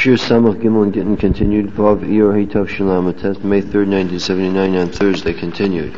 Shir Samach Gimel and Gittin continued. Vav Iyar Hitav Shalom. Test May 3rd, 1979 on Thursday continued.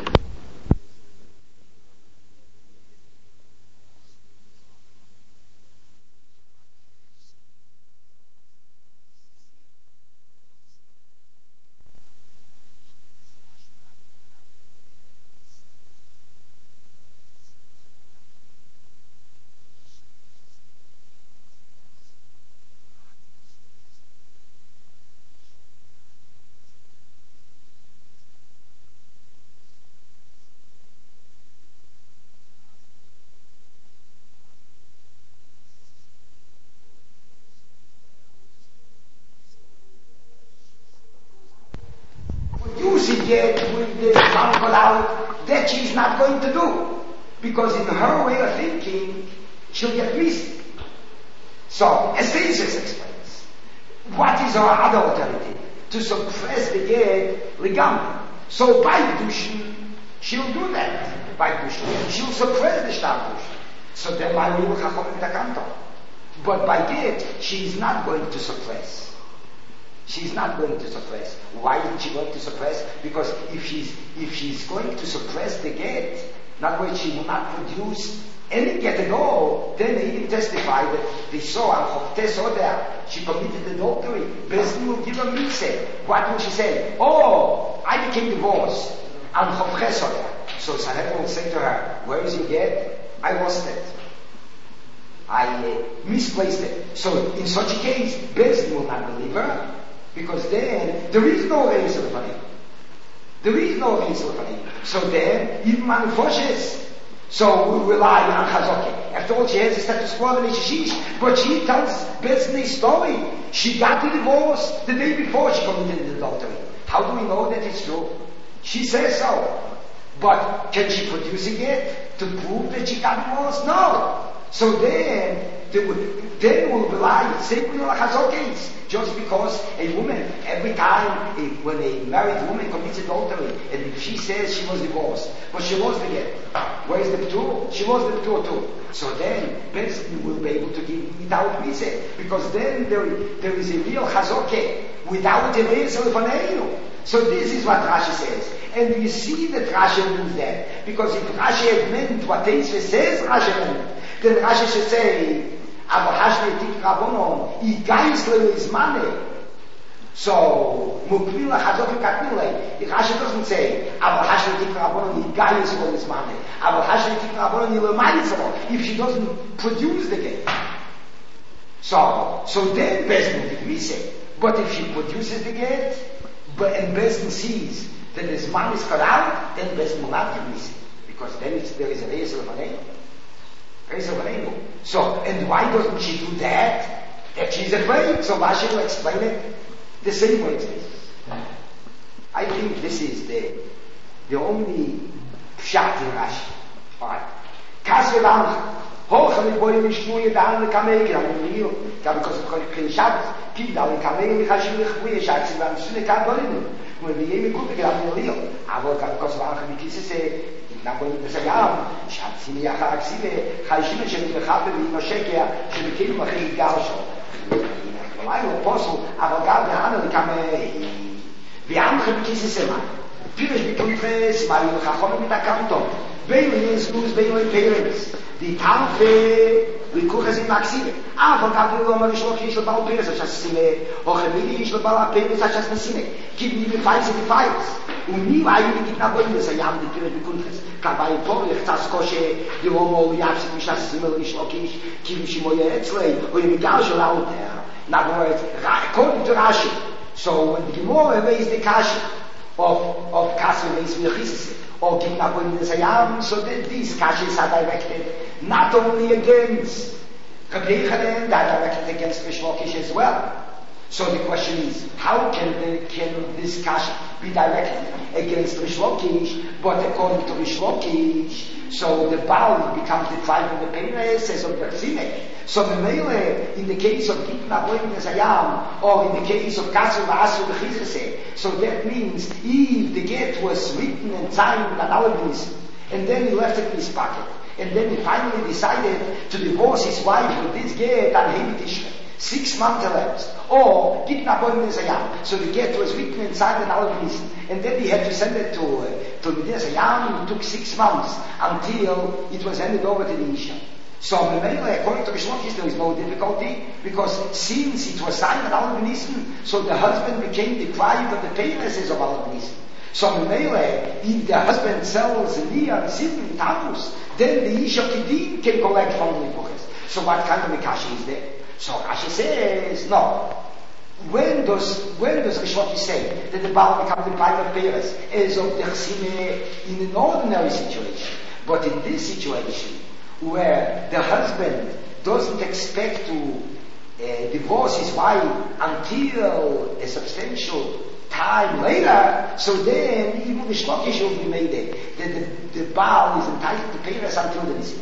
With the uncle out, that she's not going to do. Because in her way of thinking, she'll get missed. So, as Tesis explains, what is her other alternative? To suppress the get Ligam. So by Dushin, she'll do that. By Dushin, she'll suppress the Shtar Dushin. So then why will Chachom in the Kanto? But by get, she's not going to suppress. She's not going to suppress. Why is she going to suppress? Because if she's going to suppress the get, in other words, she will not produce any get at all, then they even testify that they saw there, she committed adultery. Bezdin will give her mitzvah. What will she say? Oh, I became divorced. So Sanhedrin will say to her, where is your get? I lost it. I misplaced it. So in such a case, Bezdin will not believe her. Because then, there is no Reis Lefanim. There is no Reis Lefanim. So then, even Manufoshes. So we rely on Chazoke. After all, she has a status quo in Shishish. But she tells Bezdin's story. She got the divorce the day before she committed the adultery. How do we know that it's true? She says so. But can she produce it to prove that she got divorced? No. So then we'll rely simply on Chazokes. Just because a woman, every time when a married woman commits adultery, and if she says she was divorced, but she lost the get, where is the Ptur? She lost the Ptur too. So then, Bezdin will be able to give without Mitzeh, because then there is a real Chazoke without a Reis Lefaneinu. So this is what Rashi says. And you see that Rashi means that, because if Rashi had meant what Teisve says Rashi meant, then Rashi should say, aber Hashmi Tik Rabbonon, Igaisle is money. So, Mukmila Chazok Katmile, Rashi doesn't say, aber Hashmi Tik Rabbonon, Igaisle is money. Aber Hashmi Tik Rabbonon, Ilemaisle, if she doesn't produce the game. So then Bezdin will give say. But if she produces the gate, and Bezdin sees that this man is cut out, then Bezdin will not give say. Because then there is a Reis Lefaneinu. So, and why doesn't she do that? If she's afraid, so Rashi will explain it the same way it is. I think this is the only pshat in Rashi. Alright. Kasvelam, Hocham boy in Shmuye down the Kamei, I'm real, because of Kol Shabbos, keep down the Kamei, Hashim Chmuye Shabbos, and I'm soon a Kadolim. When the Yemi Kupi, I'm real. I will come because of Achim Kisese. נבוא בסגרם, שעצים יחר הקסיבה, חיישים שמתרחב בבינו שקר, שמכינו אחרי גר שלו. אולי הוא פוסו, אבל גם נענו לקמי. ועמכם כיססמה. פירש בקונפס, מה יהיו לך חומר מתקמתו. ואילו יזלוז, ואילו פרס. די תמפה, ויקוחס עם הקסיבה. אבל גם לא אומר לשלוח יש לו בעל פרס, אשר סימה, או חמילי יש לו בעל הפרס, אשר נסימה. כי בני בפייס ובפייס. ומי היו נגיד נבואים לסיים דפירש בקונפס. Kabay Torich Tzas Koshe, the Homo Yapsik Mishas Simel Ishlokish, Kim Shimoye Etzlei, or in Migashal out there. In other words, according to Rashi, so when the Gemara raised the Kashi of Kasim Reis Mechisis, or Kim Naboim Nesayam, so that these Kashis are directed not only against Kabei Chadem, they are directed against Ishlokish as well. So the question is, how can this Kashi be directed against Rish Lakish, but according to Rish Lakish, so the Baal becomes deprived of the Peres as of the Chimek. So the Mele, in the case of Gitna Boim Nezayam, or in the case of Kasur V'Asur B'Chizese, so that means if the get was written and signed with an Alabis, and then he left it in his pocket, and then he finally decided to divorce his wife with this get and Hemitish. 6 months elapsed. Or, Gitna Boim Nesayam. So the get was written inside an Albanese. And then he had to send it to Nesayam. It took 6 months until it was handed over to the Isha. So, according to Rish Lakish, there is no difficulty, because since it was signed at Albanese, so the husband became deprived of the paynesses of Albanese. So, if the husband sells Leah and Sidon in Tammuz, then the Isha Kedin can collect from the Nekuches. So what kind of Mikashi is there? So Rashi says, no. When does Rish Lakish say that the Baal becomes deprived of Peres as of the Chsime in an ordinary situation? But in this situation, where the husband doesn't expect to divorce his wife until a substantial time later, so then even Rish Lakish will be made there, that the Baal is entitled to Peres until the Nisim.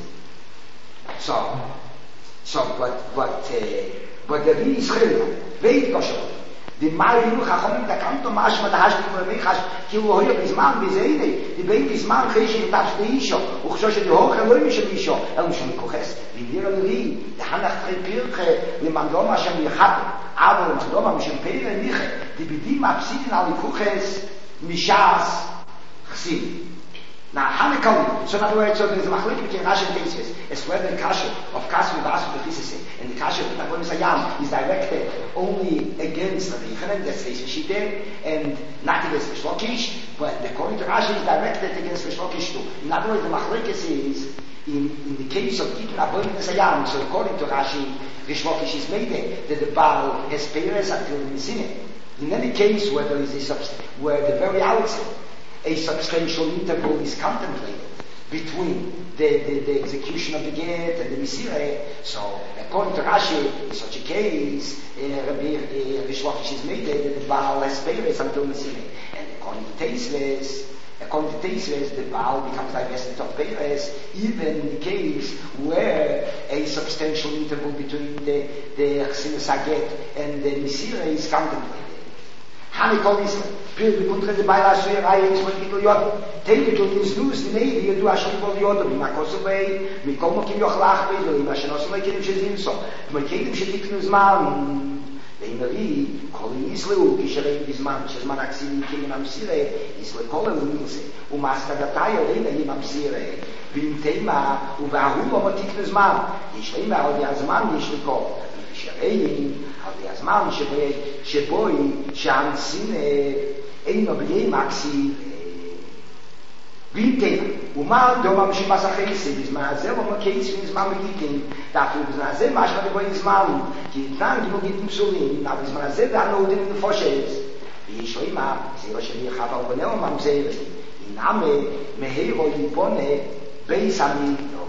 But the Ri Yisrael, wait Kosher, the Mari Chachomim da Kanto Mashma da Hashti Mechash, ki hu hoye bizman bizeine, die bein bizman chesh in Tach de Isho, uchshosh de hoch eloim shel Isho, shel Koches, v'nir Ri, the Hanach Pirche, למנדום השם יחד, אבל למנדום המשם פרע ניחה, דיבידים הפסידים על יקוחס משעס חסיד. Now, Hanekali, so in other words, so there's a machlik between Rashi and Tesis. It's whether the kasha of Kasu and Basu Bechissese, and the kasha of Nagoyim Sayam is directed only against the Yechanan, that's the Shite, and not against Rish Lakish, but according to Rashi is directed against Rish Lakish too. In other words, the machlik is in the case of Tikkun Nagoyim Sayam, so according to Rashi, Rish Lakish is made that the Baal has Peres until the Sinne. In any case where there is where the very outset, a substantial interval is contemplated between the execution of the get and the Misireh. So, according to Rashi, in such a case, Rish Lakish is made that the Baal has Peres until Misireh. And according to Teisves, the Baal becomes divested of Peres, even in the case where a substantial interval between the Chsinas Haget and the Misireh is contemplated. Hanikol is Pil Buntre de Baila Suyerai is what people yod. Take it to this news, the Navy, you do a ship of yod, Makosaway, Mikomo Kim Yochlach, Mashanos, like him Shizimso, Makim Shitiknus Man, the Inari, calling Islu, Kisharay Bisman, Shazman Axili, Kim Amsire, Isle Colin Wilse, Umaska Datayo, Lena Amsire, Bintema, Ubahu, Matiknus Man, Ishlema, or the Azman, Ishliko, Sharay. על הזמן שבוי שהאנסין אינו בלי מקסי בלתי ומה דומה משמעס החייסי בזמן הזה לא מקייס בזמן מגיטים דאפו בזמן הזה משמע דבוי זמן כי תנן דמוגיטים פסולים בזמן הזה דאנו עודים נפושס ויש לו אימא זה לא שלי חפה ובנאו ממזר אינם מהירו ליבונה בייס המידו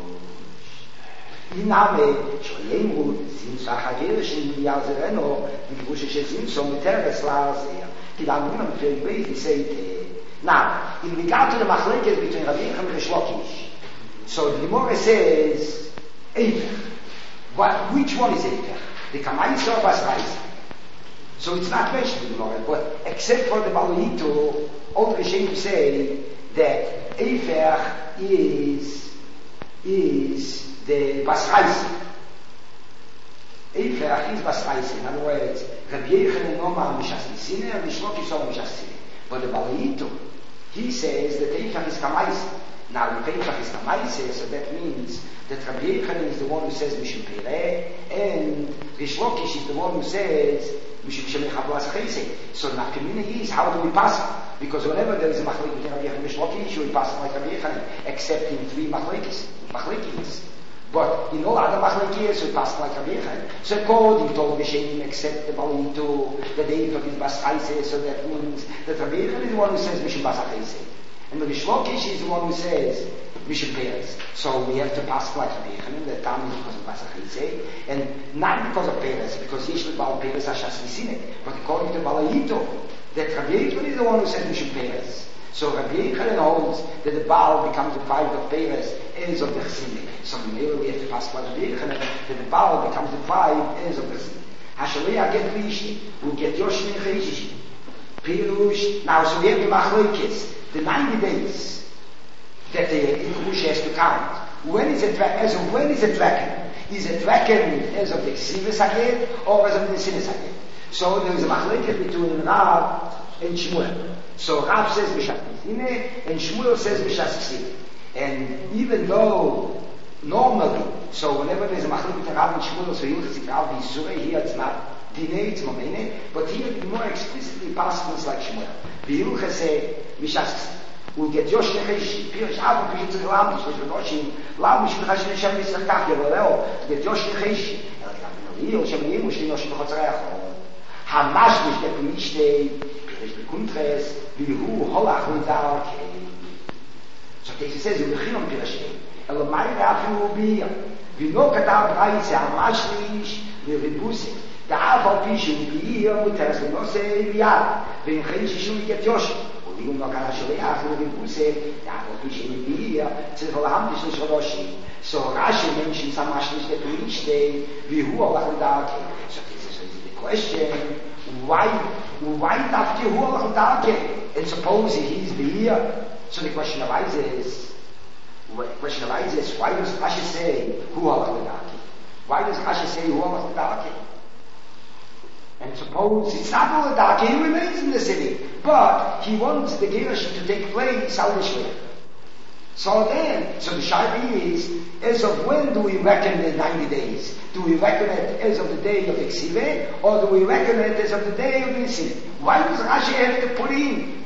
Iname, Shoyemru, Simsa Hagerishin, Yazereno, the Bushishe Simso, Teres Lazia, Kilamunam Felibe, say. Now, in regard to the Machlekes between Rabbi Yechon and Rish Lakish, so the Gemara says, Eifech. Which one is Eifech? The Kamaisa or Basraisa? So it's not mentioned in the Gemara, but except for the Baluito, all the Rishonim say that Eifech is the Basraisi. Eifech is Basraisi. In other words, Rabbi Yechon and Omar Mishas Nisine and Rish Lakish are Mishas Nisine. But the Baluito, he says that Eifech is Kamaisi. Now, if Eifech is Kamaisi, so that means that Rabbi Yechon is the one who says Mishum Pereh, and Rish Lakish is the one who says Mishum Shemei Chablas Chesed. So the community is, how do we pass it? Because whenever there is a Machlik between Rabbi Yechon and Rish Lakish, we pass it like Rabbi Yechon, except in 3 Machlikis. But in all other Machlekes, we pass like Rabbi Yechon. So according to all the Rishonim, except the Baluito, the Eifech is Basraisa, so that means that Rabbi Yechon is the one who says Mishum Basraisa. And the Rish Lakish is the one who says Mishum Peres. So we have to pass like Rabbi Yechon, that time is because of Basraisa, and not because of Peres, because Yeshua Baal Peres Hashas Nisine. But according to Baluito, that Rabbi Yechon is the one who says Mishum Peres. So Rabbi Yechon holds that the Baal becomes deprived of Peres as of the Chesed. So we have to pass by Rabbi Yechon that the Baal becomes deprived as of the Chesed. Hashalei get Rishi, we'll get Yoshim and Chesed. Pirush. Now, so we have the Machlekes, the 90 days that the Inush has to count. When is it reckoned? Is it reckoned as of the Ksivas Hagid or as of the Sinas Hagid? So there is a machleket between Rav and Shmuel. So Rav says B'Shas Nisine and Shmuel says B'Shas Ksiv. And even though normally, so whenever there's a machleket between Rav and Shmuel, so Hilchas Rav Yisure, here it's not Dinei, it's Momene, but here it's more explicitly passages like Shmuel. The Hilchas say B'Shas Ksiv. We'll get Yosh Nechesh, Pirish Abu, Pirish Tzir Lam, Pirish Venoshim, Lam, Pirish Venoshim, Shem Yisrael Kach, Yevoleo, get Yosh Nechesh, El Shem Yimu, Shem Yoshim Chotzreach, Hamash Mish Get Mishtei, Pirish Bekuntres, Vihu, Holach, Udar, so this says, you Bechinam Pirishei, El Mai Rafu Ubiyah, Vino Katar Braitze, Hamash Mish, Viribuse, Da Aval Pishu Ubiyah, Muteres Venose, Viad, Venchesh Shishum Get Yoshim, ואם לא קרה שולח ובבוסה, יעבור פי שמביע, צריך להמד של שלושים. So Rashi mentions some Mashlish that we stay, והוא הולך לדרכי. So this is the question, why דווקא הוא הולך לדרכי? And suppose he's the ear. So the question arises, why does Rashi say, הוא הולך לדרכי? Why does Rashi say, הוא הולך לדרכי? And suppose it's not all dark, he remains in the city, but he wants the Gershon to take place out of Shmuel. So the Shaibi is, as of when do we reckon the 90 days? Do we reckon it as of the day of the Ksive, or do we reckon it as of the day of the Nisim? Why does Rashi have to put in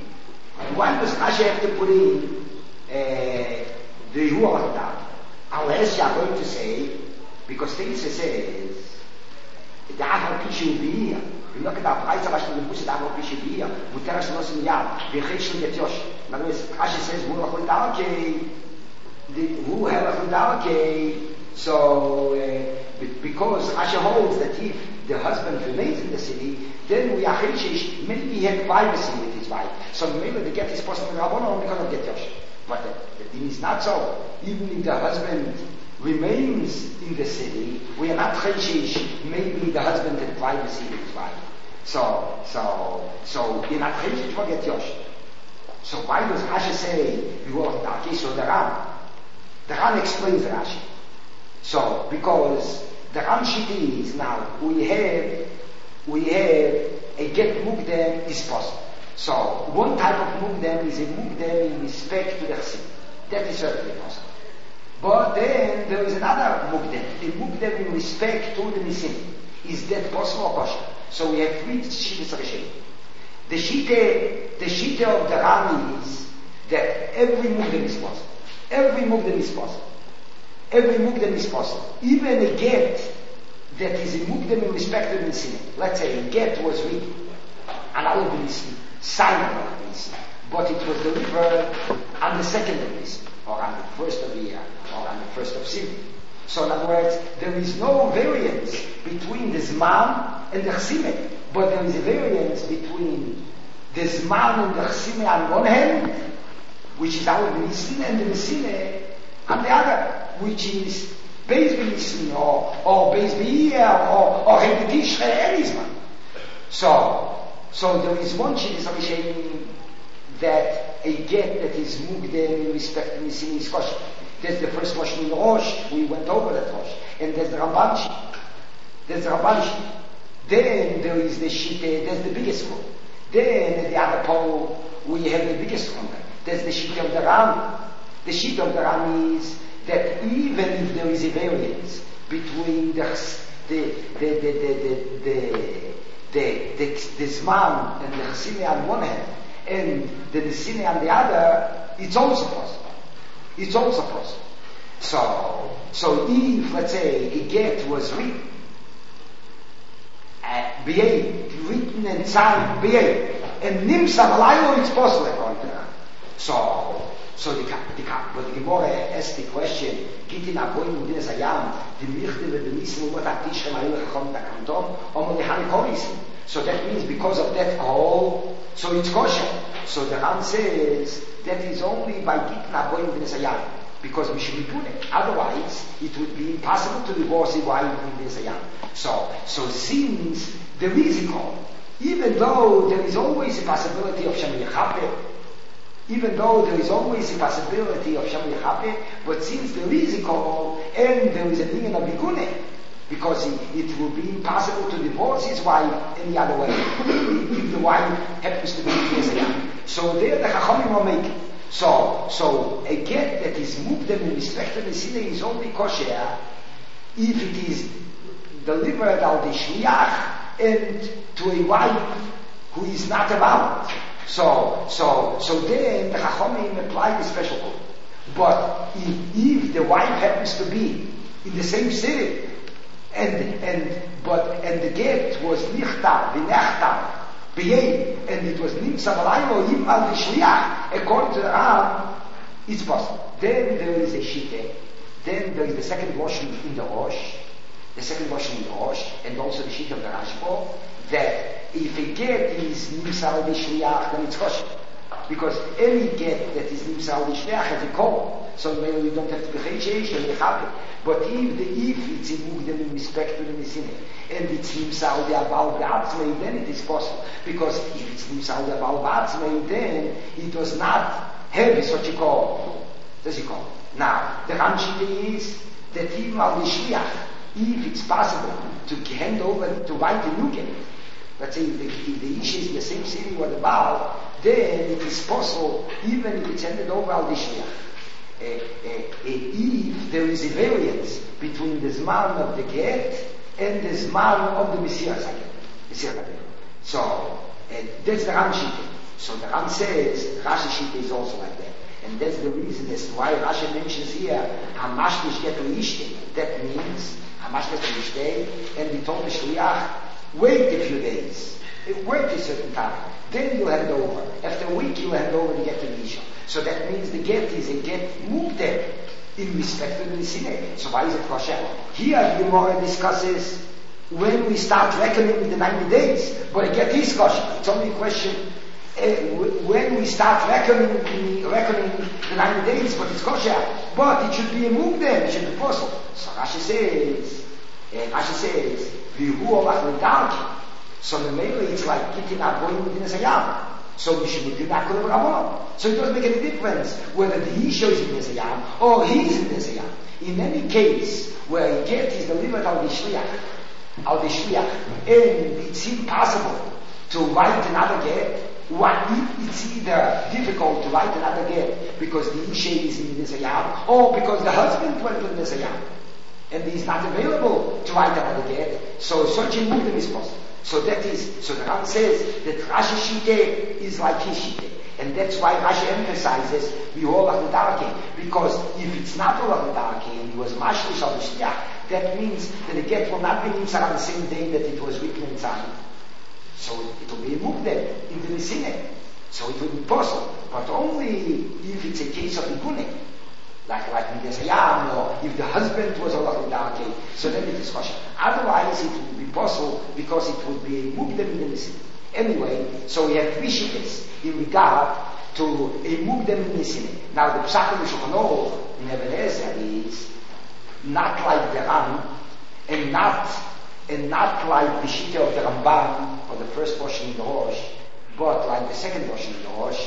the Yuah Dark? Unless you are going to say, because Teitze says, the Aval Pishu B'Iyah. We look at our price of Ashton Bush, the Aval Pishu B'Iyah, Muteras Nosim Yad, V'Cheshul Get Yosh. In other words, Rashi says, Hu Lachol Dalkei, Hu Helachol Dalkei. So, because Rashi holds that if the husband remains in the city, then we are Cheshish, maybe he had privacy with his wife. So maybe the get is possible in Rabbanon because of Get Yosh. But the thing is not so. Even if the husband remains in the city, we are not Cheshish, maybe the husband had privacy with his wife. So you're not Cheshish for Get Yosh. So why does Rashi say, you are Darki? So the Ran explains Rashi. So, because the Ran Shiti is now, we have a Get Mukdem is possible. So, one type of Mukdem is a Mukdem in respect to the Chassid. That is certainly possible. But then there is another Mukdem, a Mukdem in respect to the Nisim. Is that possible or kosher? So we have three Shittas Rishayim. The Shitta of the Ran is that every Mukdem is possible. Every Mukdem is possible. Even a get that is a Mukdem in respect to the Nisim. Let's say a get was written, and all of the Nisim, signed on the Nisim, but it was delivered on the second of Nisim, or on the first of the year, or on the first of Sivan. So in other words, there is no variance between the Zman and the Chsime, but there is a variance between the Zman and the Chsime on one hand, which is our Nisim, and the Nisim on the other, which is Beis B'Nisim, or Beis B'Iyah, or Rebbe Tishrei, any Zman. So there is one Shittas Rishayim that a get that is Mukdem in respect to Nisim is kosher. There's the first Lashon in Rosh, we went over that Rosh. And there's the Ramban Shit. Then there is the Shita, there's the biggest one. Then at the other pole, we have the biggest one. There's the Shita of the Ram. The Shita of the Ram is that even if there is a variance between the Zman and the Chasime on one hand, and the Nisime on the other, it's also possible. So if, let's say, a get was written and signed and Nimsa Malaylo, it's possible according to that. So the Gemara asked the question, Gitin Aboim Udinas Ayam, the Mirchte with the Nisim Umat Tishrei Malaylo Chachom Takantom, Omo Lehani Korisim. So that means because of that all, so it's kosher. So the Ram says that is only by Gitin Aboim Udinas Ayam. Because we should be punished. Otherwise, it would be impossible to divorce a wife in this ayam. So since there is a call, even though there is always a possibility of Shem Yechape, but since there is a call, And there is a thing in a bigune, because it will be impossible to divorce his wife any other way, if the wife happens to be Messiah. So there the Chachamim are making. So a get that is mukdem in respect to the sinner is only kosher if it is delivered al the shliach and to a wife who is not around. So then the Chachamim apply the special rule. But if the wife happens to be in the same city, and the get was nichtav, v'nechtav, and it was nimsa v'laylo, even al the shliach, according to the Ram, it's possible. Then there is a shite. Then there is the second washing in the Rosh, and also the sheet of the Rashba, that if a get is nimsa al the shliach, then it's kosher. Because any get that is nimsa al the shliach has a call, so maybe you don't have to be cheishesh and be happy. But if it's in mukdem in respect to the Messina, and it's nimsa al the abal b'atzmei, then it is possible. Because if it's nimsa al the abal b'atzmei, then it does not have such a call. Does it call? Now, the Ramshita is that even al the shliach, if it's possible to hand over, to write a new get, let's say if the Isha is in the same city with the Baal, then it is possible, even if it's handed over al the shliach. If there is a variance between the Zman of the get and the Zman of the Messiah Zaken. So, that's the Ram Shita. So the Ram says, Rashi Shita is also like that. And that's the reason as to why Rashi mentions here, Hamashlish get to Ishte. That means, Hamashlish get to Ishte, and he told the Shliach, wait a few days. Wait a certain time. Then you'll hand over. After a week, you'll hand over to get to the Isha. So that means the get is a get mukdem in respect to the Sinai. So why is it kosher? Here the Gemara discusses when we start reckoning the 90 days, but a get is kosher. It's only a question when we start reckoning the 90 days, but it's kosher. But it should be a mukdem, it should be possible. So Rashi says, Vihu olach l'darki. So the Mele, it's like getting out going within a Sayam. So we should be back to the Ramon. So it doesn't make any difference whether the Isha is in the Sayam or he is in the Sayam. In any case where a get is delivered al the Shliach, and it's impossible to write another get, it's either difficult to write another get because the Isha is in the Sayam or because the husband went to the Sayam and he's not available to write another get, so such a mukdem is possible. So the Ram says that Rashi Shite is like his Shite. And that's why Rashi emphasizes we all have the Darke. Because if it's not all of the Darke and it was Mashlish al Shliach, that means that the get will not be nimsa on the same day that it was written and signed. So it will be a mukdem in the Messina. So it will be possible. But only if it's a case of Igune. Like in the Sayam, or if the husband was Allah Darke, so then it is kosher. Otherwise it would be possible because it would be a mukdem in the Messina. Anyway, so we have three shittas in regard to a mukdem in the Messina. Now the Psach of the Shulchan Aruch in Even HaEzer is not like the Ram, and not like the Shitta of the Ramban for the first portion in the Rosh, but like the second portion in the Rosh,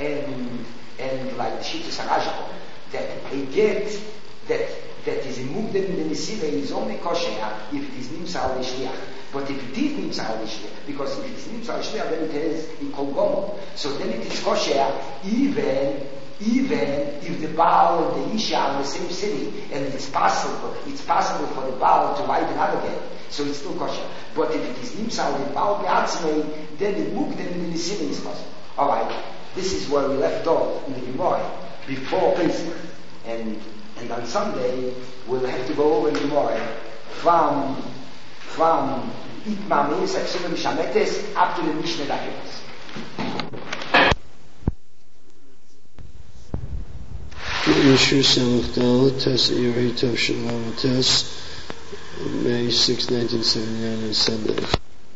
and like the Shitta Sarajah. That a get that is a mukdem in the Messina is only kosher if it is nimsa al shliach. But if it is nimsa al shliach, because if it is nimsa al shliach, then it is in kol gomo. So then it is kosher even if the Baal and the Isha are in the same city, and it's possible for the Baal to write another get. So it's still kosher. But if it is nimsa al the Baal be'atzmei, then the mukdem in the Messina is possible. All right, this is where we left off in the Gemara before Pesach, and on Sunday we'll have to go over the Gemara from Itmar Meis Aksuna Mishametes up to the Mishnah Dakeres. Yeshua Samach Test Yorei Tov Shalom Test, May 6, 1979 on Sunday.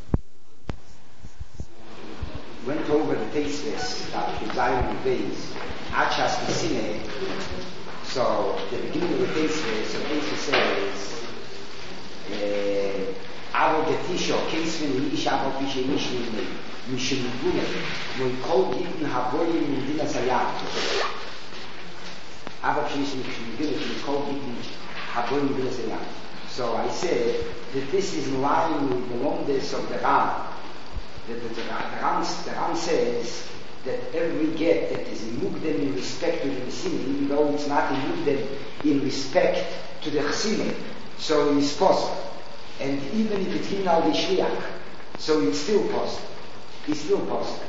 Went over the tasteless the Zion days. Achas Messina. So the beginning of the tasteless, so tasteless says, Avo Getisho, Kesvin Ish Avo Pishe Mishni, Mishni Gune, Moi Kol Gittin Havoyim Indina Sayat. Avo Pishe Mishni Gune, Moi Kol Gittin Haboim B'Nes Hayam. So I said that this is in line with the longest of the Ram. The Ram says that every get that is mukdem in respect to the Messina, even though it's not mukdem in respect to the Chesina, so it's possible. And even if it's Hinal B'Shliach, so it's still possible. It's still possible.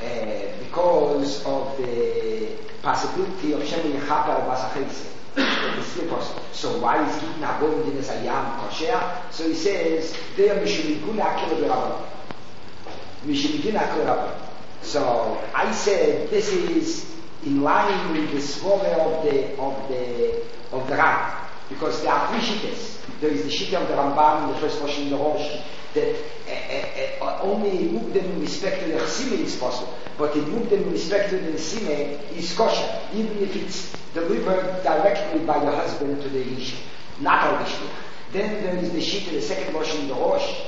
Because of the possibility of Shem Yechaper Basachese. It's still possible. So why is Gittin Haboim B'Nes Hayam kosher? So he says, there Mishumikun Akil B'Rabban. Mishumikun Akil B'Rabban. So I said this is in line with the svara of the Ram, because there are three shittas. There is the shitta of the Rambam in the first portion in the Rosh, that only mukdem in respect to the Chesima is possible, but in mukdem in respect to the Nesime is kosher, even if it's delivered directly by the husband to the Isha, not al Bishliach. Then there is the shitta, the second portion in the Rosh,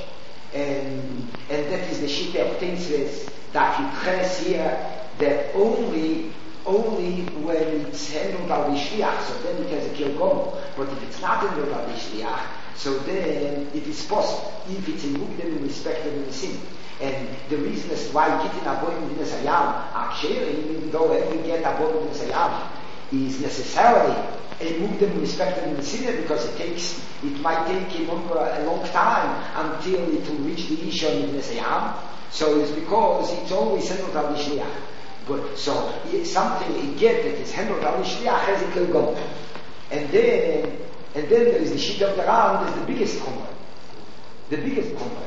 and that is the shitta of Teitzves, that you press here, that only when it's handled al Bishliach, so then it has a kilgomo. But if it's not handled al Bishliach, so then it is possible, if it's in mukdem in respect to the Nesim. And the reason as to why Gittin Haboim B'Nes Hayam are sharing, even though every get Haboim B'Nes Hayam is necessarily a mukdem in respect to the Nesim, because it might take a long time until it will reach the Isha in B'Nes Hayam. So it's because it's always handled al Bishliach. But so it's something a get that is handled al Bishliach has a kilgom. And then there is the sheet of the Ram, is the biggest chumrah. The biggest chumrah.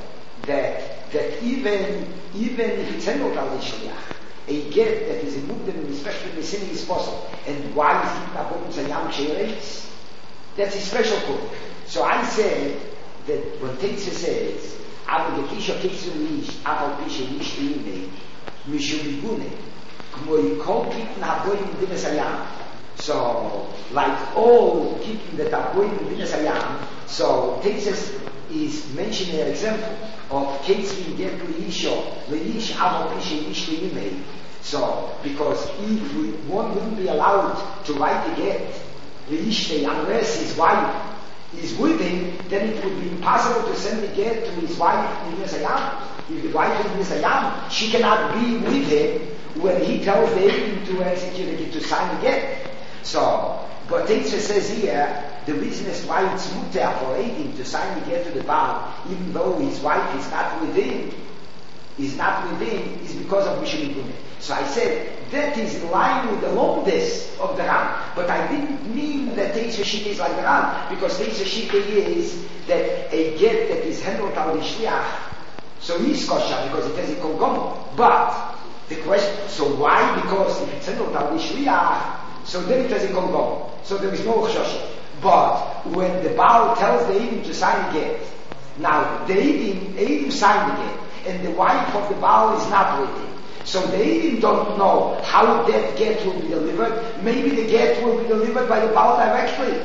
That even if it's handled al Bishliach, a get that is a mukdem in respect to the sin is possible. And why is it Haboim B'Nes Hayam she'eretz? That's a special chumrah. So I said that when Teitze says, אבל בקישו קיצו איש, אף על פי שאיש לימי, משום מיגונה, כמו כל קיטן הבוים בדינס הים. So, like all קיטן that are going in B'Nes Hayam, so Tetzes is mentioning an example of Ketzin get Leisho, Leish, אף על פי שאיש לימי. So, because if one wouldn't be allowed to write a get, Leish, unless his wife is with him, then it would be impossible to send the get to his wife in B'Nes Hayam. If the wife is in B'Nes Hayam, she cannot be with him when he tells the agent to execute the get, to sign the get. So, but Teitze says here, the reason is why it's mutter for agent to sign the get to the Baal, even though his wife is not with him, is because of Mishum Yigune. So I said, that is in line with the longest of the Ram. But I didn't mean that Teitze Shita is like the Ram, because Teitze Shita is that a get that is handled al Bishliach, so he's kosher because it has a kolgom. But the question, so why? Because if it's handled al Bishliach, so then it has a kolgom. So there is no choshe. But when the Baal tells the Eidim to sign the get, now the Eidim sign the get, and the wife of the Baal is not with him. So the Eidim don't know how that get will be delivered. Maybe the get will be delivered by the Baal directly.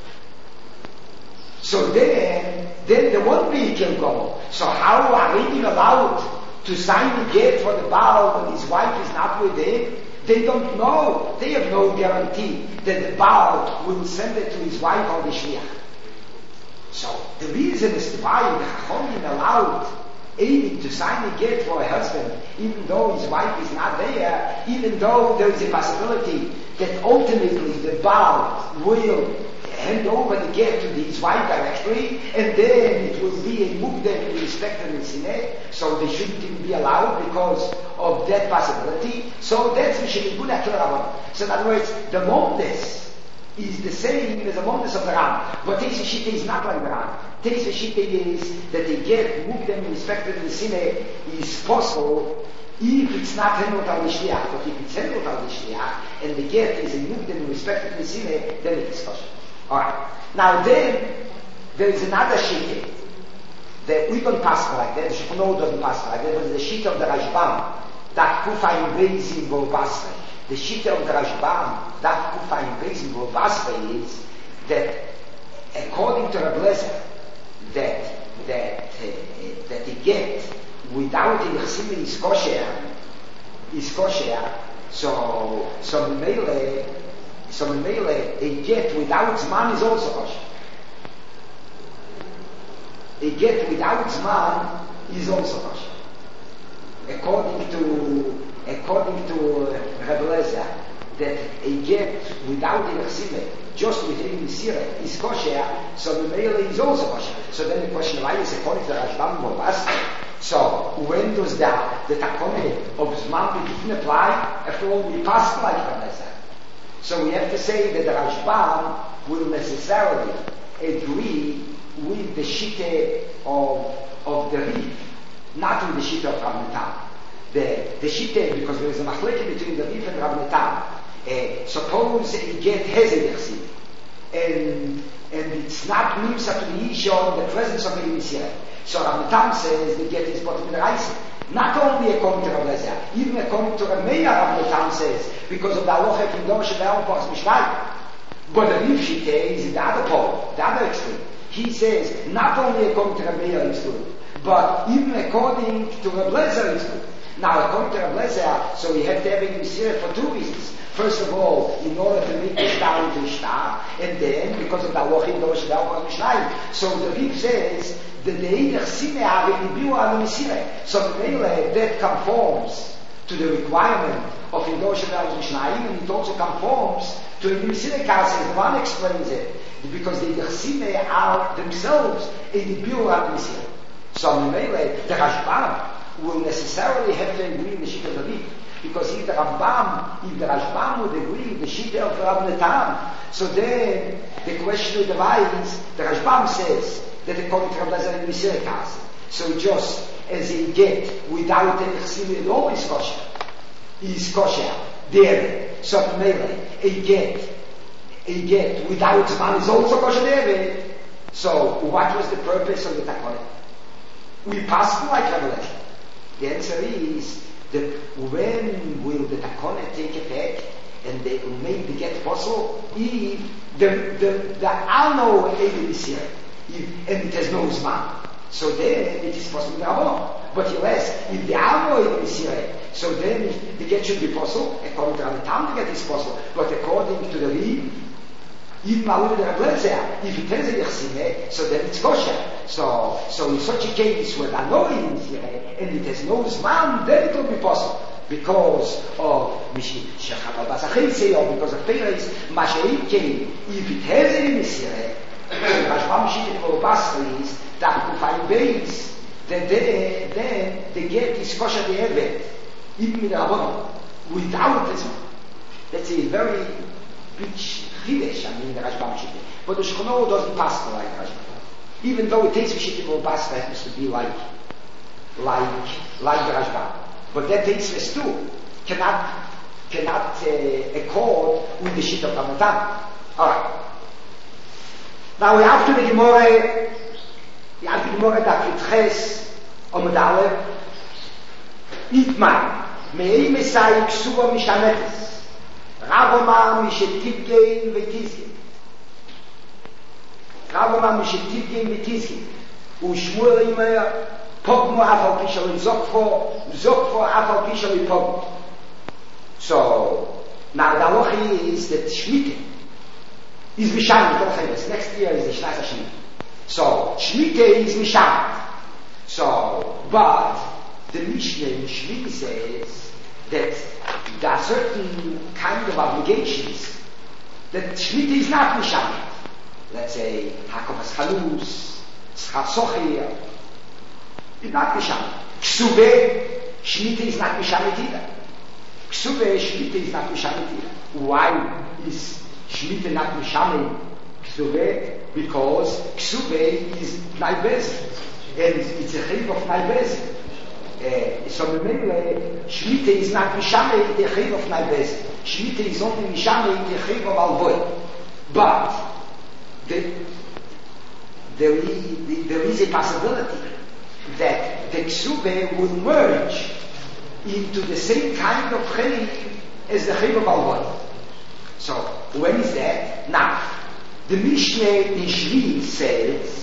So then there won't be a kilgom. So how are Eidim allowed to sign the get for the Baal when his wife is not with him? They don't know. They have no guarantee that the Baal will send it to his wife or the Shliach. So the reason is why the Chachamim allowed Eidim to sign a get for a husband, even though his wife is not there, even though there is a possibility that ultimately the Baal will hand over the get to his wife directly, and then it will be a mukdem in respect to the sineh, so they shouldn't even be allowed because of that possibility. So that's Mishum Yigune Akil Rabban. So in other words, the momdes is the same as the momdes of the Ram. But Teitze Shita is not like the Ram. Teitze Shita is that they get mukdem in respect to the sineh is possible if it's not handled al Bishliach. But if it's handled al Bishliach and the get is a mukdem in respect to the sineh, then it is kosher. Alright. Now then, there is another shita that we don't pass like that. The Shulchan doesn't pass like that. But the shita of the Rashbam, that Kufayim Beizim Bo Basra. The shita of the Rashbam, that Kufayim Beizim Bo Basra is that according to Reb Lezer, that the get without the Chesima is kosher. So Mele, a get without Zman is also kosher. a get without Zman is also kosher. According to Rebbe Lezer, that a get without the Nechsime, just with a Misira, is kosher, so the Meile is also kosher. So then the question, why is according to Rashbam Bobas? So when does the Takone of Zman didn't apply? After all, we passed like Rebbe Lezer. So we have to say that the Rashbam will necessarily agree with the Shitte of the Rif, not with the Shitte of Rav Netam. The Shitte, because there is a machleke between the Rif and Rav Netam. Suppose a get has a Nechsim, and it's not Nimsa to the Isha in the presence of a Misira. So Rav Netam says the get is bottom in the rice. Not only according to Rav Lezer, even according to Rav Meir, Rav Netam says, because of the halacha from Dor Shebe'al Pas Mishnai. But the Rif Shitte is in the other pole, the other extreme. He says, not only according to Rav Meir is good, but even according to Rav Lezer is good. Now, according to Rav Lezer, so we have to have a Misira for two reasons. First of all, in order to make the star into a star, and then because of the halacha Dor Shebe'al Pas Mishnai. So the Rif says that the Eidach Sine Avibiu al Misira. So the Meile that conforms to the requirement of Dor Shebe'al Pas Mishnai, and it also conforms to the Misira Kasa. The one explains it because the Eidach are themselves Avibiu al Misira. So the Meile, the Rashbam will necessarily have to agree in the Shitta of the Rif. Because if the Rashbam would agree with the Shitta of Rav Netam, so then the question arises, the Rashbam says that according to Rav Lezer in Misira Kasa, so just as a get without any chesed at all is kosher, there. So a get without Zman is also kosher there. So what was the purpose of the Takone? We pass through like Rav Lezer. The answer is that when will the Takone take effect and they will make the get possible if the Ano Eidach and it has no Zman. So then it is possible to have. But you ask, if the Ano Eidach, so then the get should be possible. According to the time, the get is possible. But according to the Rif, even Malud the Rav Lezer, if it has a Yechsime, so then it's kosher. So in such a case where the Ano Eidach and it has no Zman, then it will be possible. Because of Shechab Basachese or because of Peres, Masheike, if it has a Misire, Rashbam Shittim Basra is that Kufay base, then the get is kosher the Evet, even with the Rabbanon, without the Zman. That's a very big Chidesh, the Rashbam Shittim. But the Shchono doesn't pass like Rashbam. Even though it takes Shittim Basra, it has to be like the Rashbam. But that takes us too. Cannot accord with the Shitta of Rav Netam. Alright. Now we have to the Gemara that Ches Amud Aleph Itman Mei Mesai Ksuva Mishametes Ravoma Mishetivgein Vetizgin Ravoma Mishetivgein Vetizgin Ushmuel Imer Pogmo Afal Pishal Zokfo Afal Pishal Pogmo. So now the halacha is that Shemitah is Mishamet. Next year is the Shnas HaShemitah. So Shemitah is Mishamet. So, but the Mishnah in Shmini says that there are certain kind of obligations that Shemitah is not Mishamet. Let's say Hakovas Chalus, Tzchar Sochir. It's not Mishamet. Ksube, Shemitah is not Mishamet either. Ksube, Shemitah is not Mishamet either. Why is Shemitah not Mishamet Ksube? Because Ksube is Naibez. And it's a chayv of Naibez. So remember, Shemitah is not Mishamet the chayv of Naibez. Shemitah is only Mishamet the chayv of Alvoy. But there is a possibility that the Ksube will merge into the same kind of chayv as the chayv of Alvoy. So, when is that? Now, the Mishnah in Shvi says,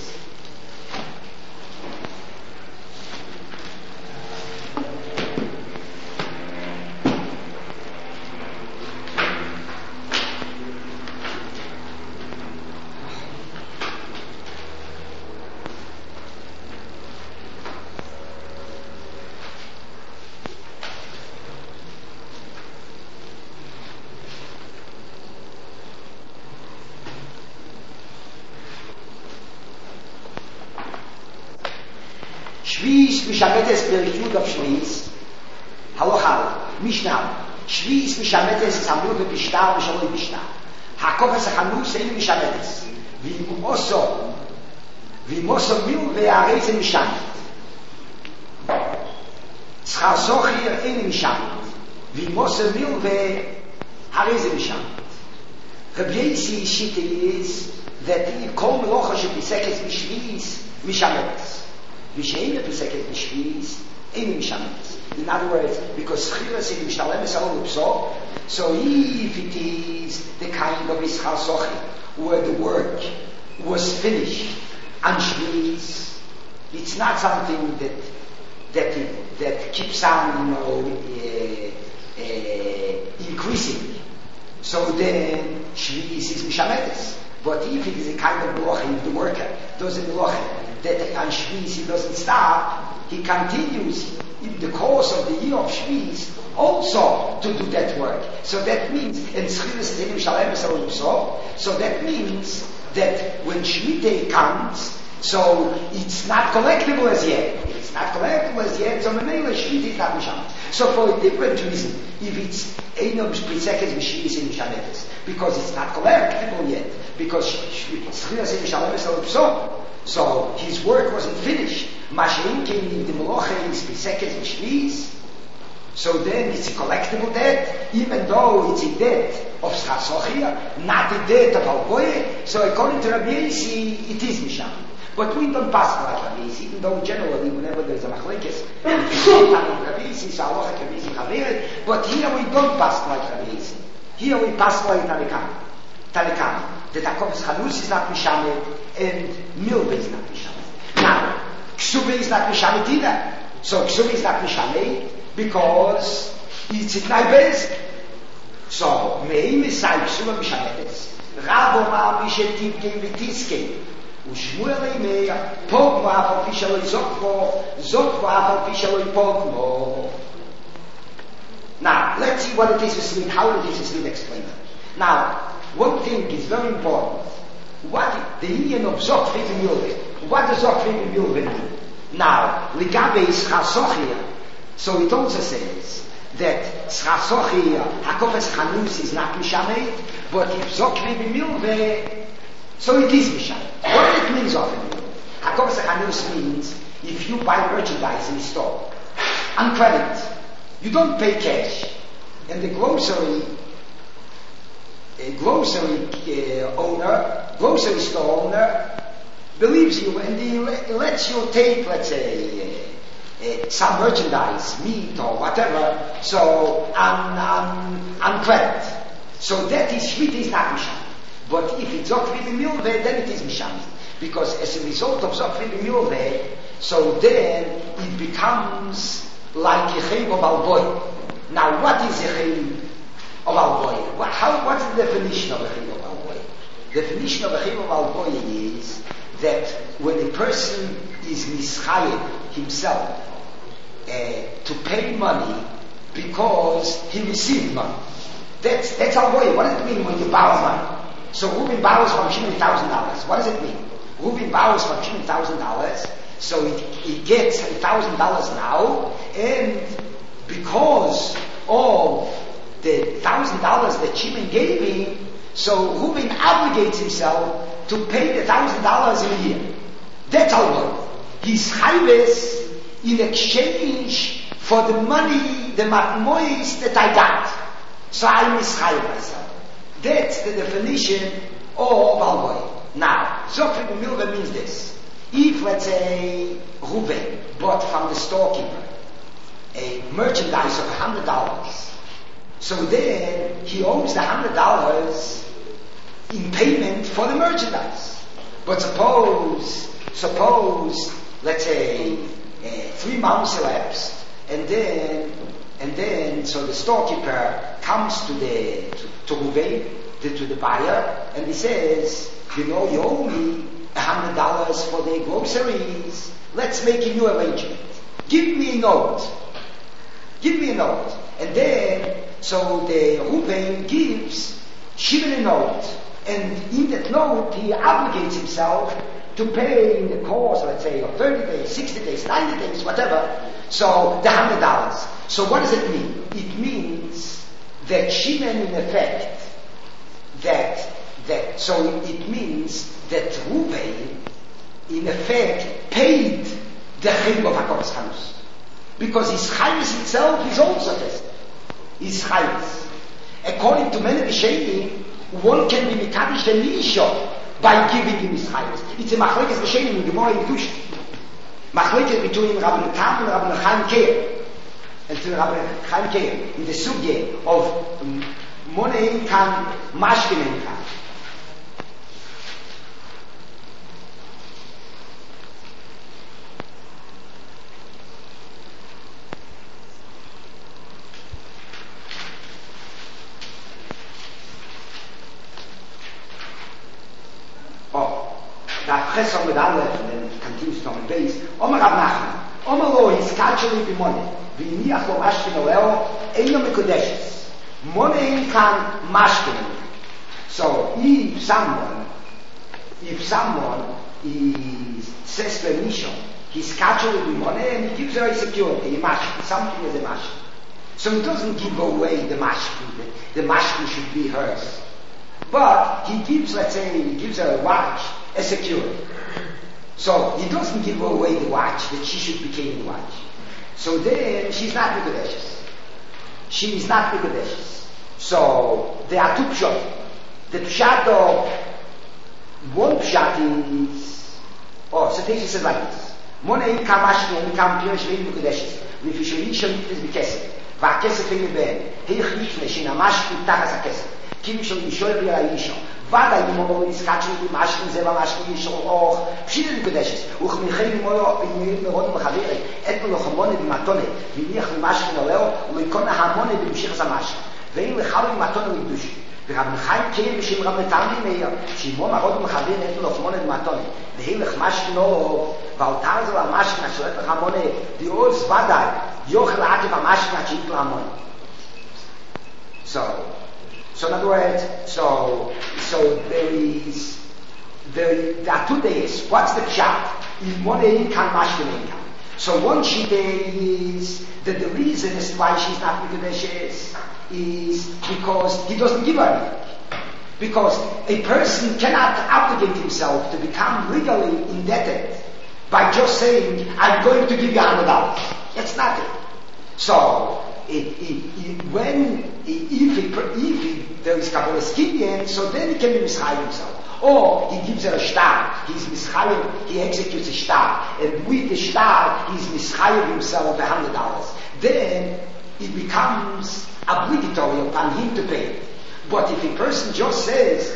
Shvius mishametes berishut of Shvius. Halocha, Mishnah. Shvius mishametes samlut b'shtar v'shaloi b'shtar. Hakofes hachanus ein mishametes. V'imoso mil ve'areze mishamet. Tzchar sochir ein mishamet. V'imoso mil ve'areze mishamet. Rabbi Yossi shita is that kol melocha shepisekes b'shvius mishametes. V'she'ena pisekes b'shvius ein mishametes. In other words, because Schiras in Mishnalem is all upso, so if it is the kind of Ischal Sochi, where the work was finished, and Shvius, it's not something that keeps on, increasing. So then Shvius is Mishametes. But if it is a kind of Melocha, if the worker does a Melocha, that on Shvius he doesn't stop, he continues in the course of the year of Shvius also to do that work. So that means, and Schiras is in Shalem so that means that when Shemitah comes, so it's not collectible as yet. If it's not collectible as yet, so Menela Shemitah is not Mishamet. So for a different reason, if it's Einom Spritzekes V'Shvius in Mishametes, because it's not collectible yet, because Schiras in Shalem so his work wasn't finished. Mashiach came in the Melocha in Spritzekes V'Shvius. So then it's a collectible debt, even though it's a debt of Schasochia, not a debt of Alboye. So according to Rabbi Yossi, it is Misham. But we don't pass like Rabbi Yossi, even though generally whenever there's a machlekes, Rabbi Yossi, so Aloha Rabbi Yossi Chaveret, but here we don't pass like Rabbi Yossi. Here we pass like Tanekam. That Hakofes Chanus is not Mishamet, and Milve is not Mishamet. Now, Ksube is not Mishamet either. So Ksube is not Mishamet, because it's a Knaibesk. So, Meim Esai Ksube Mishametes. Rabo Ma Mishetiv Gein V'Tiske. Ushmuel Eimea, Pogmo Afal Pishaloi Zokvo Afal Pishaloi Pogmo. Now, let's see what it is to sleep, how it is to sleep explained. Now, one thing is very important. What the union of Zokfig and Yulve? What does Zokfig and Yulve mean? Now, Ligabe is Chasochia. So it also says that Chasochia, Hakofes Chanus is not Mishamet, but if Zokfig and Yulve, so it is Mishamet. What does it mean, Zokfig and Yulve? Hakofes Chanus means if you buy merchandise in a store, on credit, you don't pay cash, and the grocery store owner believes you and he lets you take, let's say, some merchandise, meat or whatever, so on credit. So that is Shvita is not Mishamet. But if it's Zokfri b'Milveh, then it is Mishamet. Because as a result of Zokfri b'Milveh, so then it becomes like a Chayv of Alboy. Now what is a Chayv of Alboy? What's the definition of a Chayv of Alboy? The definition of a Chayv of Alboy is that when a person is mischayev himself to pay money because he received money. That's Alboy. What does it mean when you borrow money? So Reuben borrows from Shimon $1,000. What does it mean? Reuben borrows from Shimon $1,000, so he gets $1,000 now, and because of the $1,000 that Shimon gave him, so Reuben obligates himself to pay the $1,000 in a year. That's Alboy. He's chayves in exchange for the money, the matmois that I got. So I mischayv myself. That's the definition of Alboy. Now, Zokfri b'Milveh means this. If, let's say, Reuben bought from the storekeeper a merchandise of $100, so then he owes the $100 in payment for the merchandise. But suppose, let's say, 3 months elapsed, and then, so the storekeeper comes to Reuven, to the buyer, and he says, you owe me $100 for the groceries. Let's make a new arrangement. Give me a note. And then, so the Reuven gives Shimon a note, and in that note he obligates himself to pay in the course, let's say, of 30 days, 60 days, 90 days, whatever, so the $100. So what does it mean? It means that Shimon, in effect, so it means that Reuven, in effect, paid the chiyuv of HaKoros Chanus. Because his chayus itself is also tested. His chayus. According to many Rishonim, one can be mekadosh the Nisha by giving him his chayus. It's a machlokes Rishonim in Gemara in Kedusha. Machlokes between Rabbi Tam and Rabbi Chaim Keir. And to Rabbi Chaim Keir in the sugya of Monein Kan Mashkemen Kan. Chesed with Aleph, and then it continues on the base. Omer Rav Nachman, Omer lo hiskacheli b'moneh, v'iniach lo mashkin oleo, eino mekodeshes. Moneh kan mashkin. So if someone is says to a mission, hiskacheli b'moneh, and he gives her a security, a mashkin, something as a mashkin. So he doesn't give away the mashkin. The mashkin should be hers. But he gives, let's say, he gives her a watch, a security. So he doesn't give away the watch that she should be carrying the watch. So then she's not Mikudeshes. She is not Mikudeshes. So there are two pshat. The pshat of one pshat is, so Teisha says like this. Monei kamashkin kam pirish ve'im Mikudeshes. V'fishu yisha mitnes b'kesef. V'akesef ein ben. Heich nifne shina mashkin tachas hakesef. Kim shel yishoy b'yala yisho. Vada im mo iskachn di mashkin zeva mashkin yisho och pshide mikudeshes ukh mikhim mo in rod mkhavir et lo khmone di matone vi mikh mashkin oleo u mikon hamone di mshikh zamash veim khav matone midush vi rab khaim kein shim rab tamim meya shimon rod mkhavir et lo khmone di matone veim mashkin o valtar zo mashkin shoet hamone di os vada yoch laat di mashkin chit hamone. So in other words, so there are 2 days. What's the pshat? In one day can mashkin income. So one sheet is that the reason as to why she's not Mikudeshes is because he doesn't give her anything. Because a person cannot obligate himself to become legally indebted by just saying, I'm going to give you $100. That's not it. So if there is Kabbalas Kinyan, so then he can be Mischayim himself. Or he gives her a star, he's Mischayim, he executes a star, and with the star, he's Mischayim himself $100. Then it becomes obligatory upon him to pay it. But if a person just says,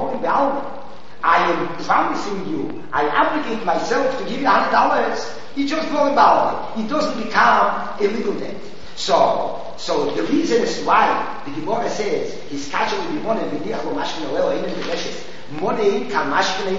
I am promising you, I obligate myself to give you $100, he just going about it. It doesn't become a legal debt. So the reason is why the Gemara says his kachel will be money v'diach lo mashkin oleo einen v'reshes money kan mashkin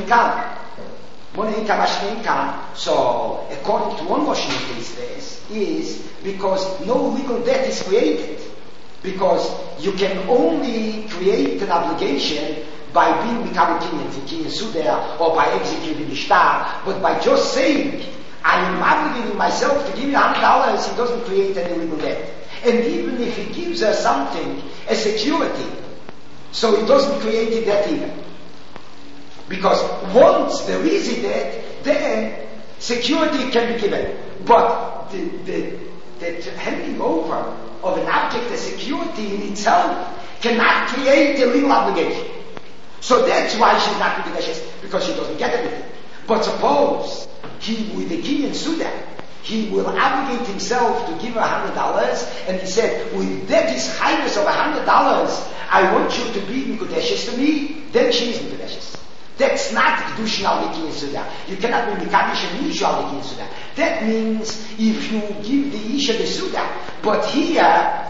income. So according to one notion of these days is because no legal debt is created, because you can only create an obligation by being becoming kinyan suder or by executing the shtar, but by just saying I am obligating myself to give you $100, he doesn't create any legal debt. And even if he gives her something, a security, so it doesn't create a debt either. Because once there is a debt, then security can be given. But the handing over of an object as security in itself cannot create a legal obligation. So that's why she's not Mikudeshes, because she doesn't get anything. But suppose with the Kinyan Suda, he will obligate himself to give her $100, and he said, with that is highness of $100, I want you to be Mikudeshes to me, then she is Mikudeshes. That's not Kedushin al Kinyan Suda. You cannot be Mekadosh and Isha al Kinyan Suda. That means if you give the Isha the Suda, but here,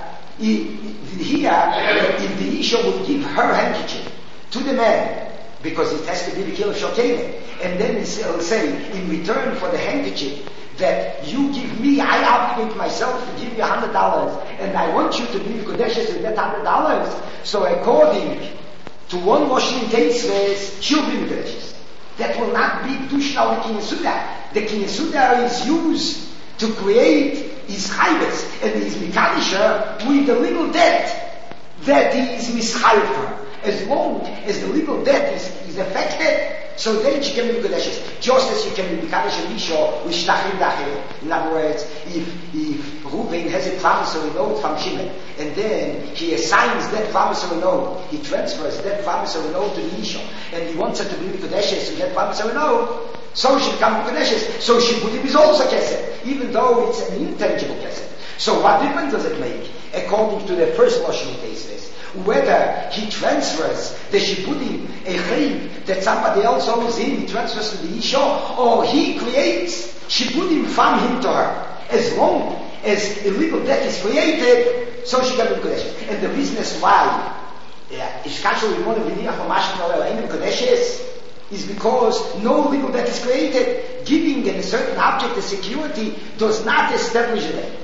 if the Isha will give her handkerchief to the man, because it has to be the kill of Shokele, and then he'll say, in return for the handkerchief, that you give me, I obligate myself to give you $100, and I want you to be Mikudeshes with that $100. So according to one Washington case, she'll be Mikudeshes. that will not be Kedushin of the Kinyesuda. The Kinyesuda is used to create his chayves, and his mikadisha with the legal debt that he is mischayev. As long as the legal debt is affected, so then she can be Mikudeshes. Just as you can be Mikadesh and Misho with Shtachim Dachir. In other words, if Reuven has a promissory note from Shimon, and then he assigns that promissory note, he transfers that promissory note to the Misho, and he wants her to be Mikudeshes with that promissory note, so she becomes Mikudeshes. So Shibudim is also Kesed, even though it's an intangible Kesed. So what difference does it make, according to the first Lashon Teisves? Whether he transfers the Shibudim, a chayv that somebody else owes him, he transfers to the Isha, or he creates Shibudim from him to her. As long as a legal debt is created, so she can be Kodesh. And the reason is why is because no legal debt is created. Giving a certain object a security does not establish a debt.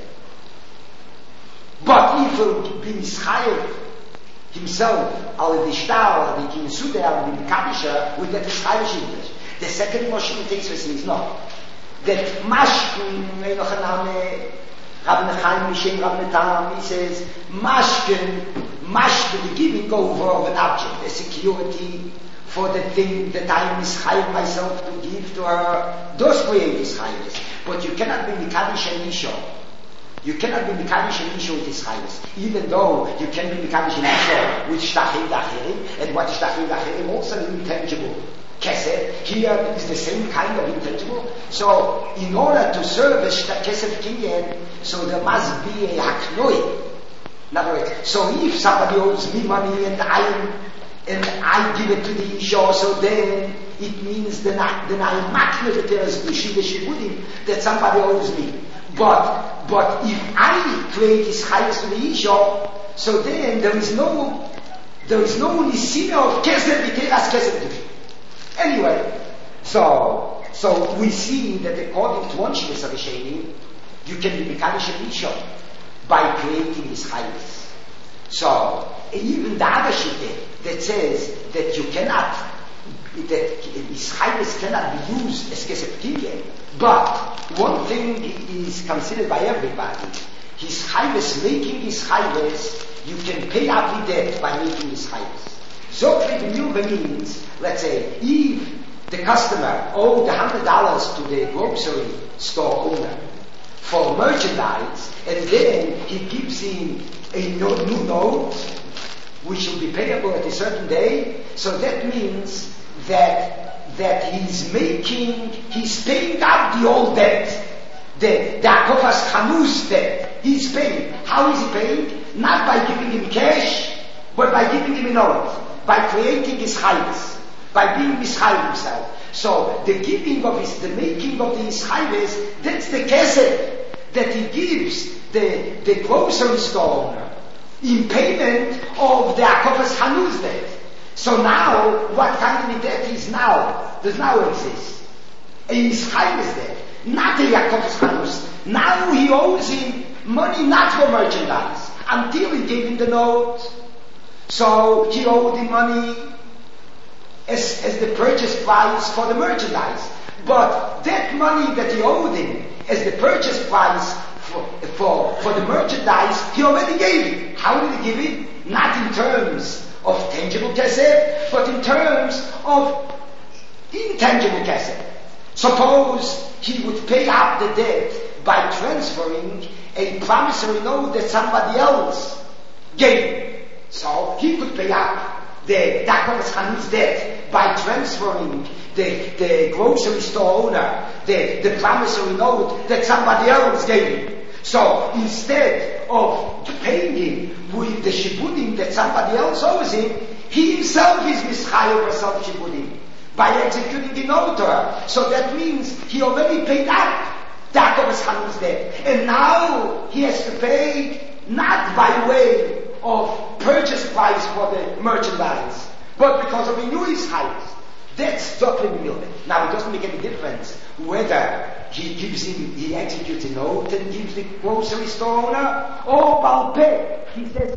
But if it will be mischayev himself, al the shtar, al the kinsuda, al the kadisha, with that chayish English. The second motion takes is not that mashkin einochaname Rabbi Chaim Mishem Rabbi Tam, he says mashkin, the giving over of an object, a security for the thing that I am mischayev myself to give to her, does create this chayiv. But you cannot be mikadish and isho. You cannot be Mikadosh and Isha with his chayvus, even though you can be Mikadosh and Isha with Shtachim Dachirim, and what Shtachim Dachirim also an intangible Kesed. Here is the same kind of intangible. So, in order to serve as Kesed Kinyan, so there must be a Haknoi. In other words, so if somebody owes me money and I give it to the Isha, so then it means that I am makne that there is the Shibudim that somebody owes me. But if I create this chayvus to the Isha, so then there is no nisina of kesed v'teras kesed. Anyway, so we see that according to one shivas Rishonim, you can be mekadosh and Isha by creating this chayvus. So even the other shita that says that you cannot, that this chayvus cannot be used as kesed kinyan. But one thing is considered by everybody. His chayvus, making his chayvus, you can pay up the debt by making his chayvus. Zok Rebbe means, let's say, if the customer owed $100 to the grocery store owner for merchandise, and then he gives him a new note, which will be payable at a certain day, so that means that he's paying up the old debt, the Akofas Chanus debt. He's paying. How is he paying? Not by giving him cash, but by giving him a note, by creating his chayvus, by being mischayev himself. So the making of his chayvus, that's the kesed that he gives the grocery store owner in payment of the Akofas Chanus debt. So now, what kind of debt is now? Does now exist? A mischayev debt, not a Yaakov Chanus. Now he owes him money not for merchandise, until he gave him the note. So he owed him money as the purchase price for the merchandise. But that money that he owed him as the purchase price for the merchandise, he already gave him. How did he give it? Not in terms of tangible kesed, but in terms of intangible kesed. Suppose he would pay up the debt by transferring a promissory note that somebody else gave him. So he could pay up the Akofas Chanus debt by transferring the grocery store owner the promissory note that somebody else gave him. So instead of paying him with the shibudim that somebody else owes him, he himself is mischayev herself shibudim by executing the note to her. So that means he already paid up the Akofas Chanus debt, and now he has to pay not by way of purchase price for the merchandise, but because of a new chayvus. That's totally milveh. Now it doesn't make any difference whether he executes a note and gives the grocery store owner, or Baal Peh. He says,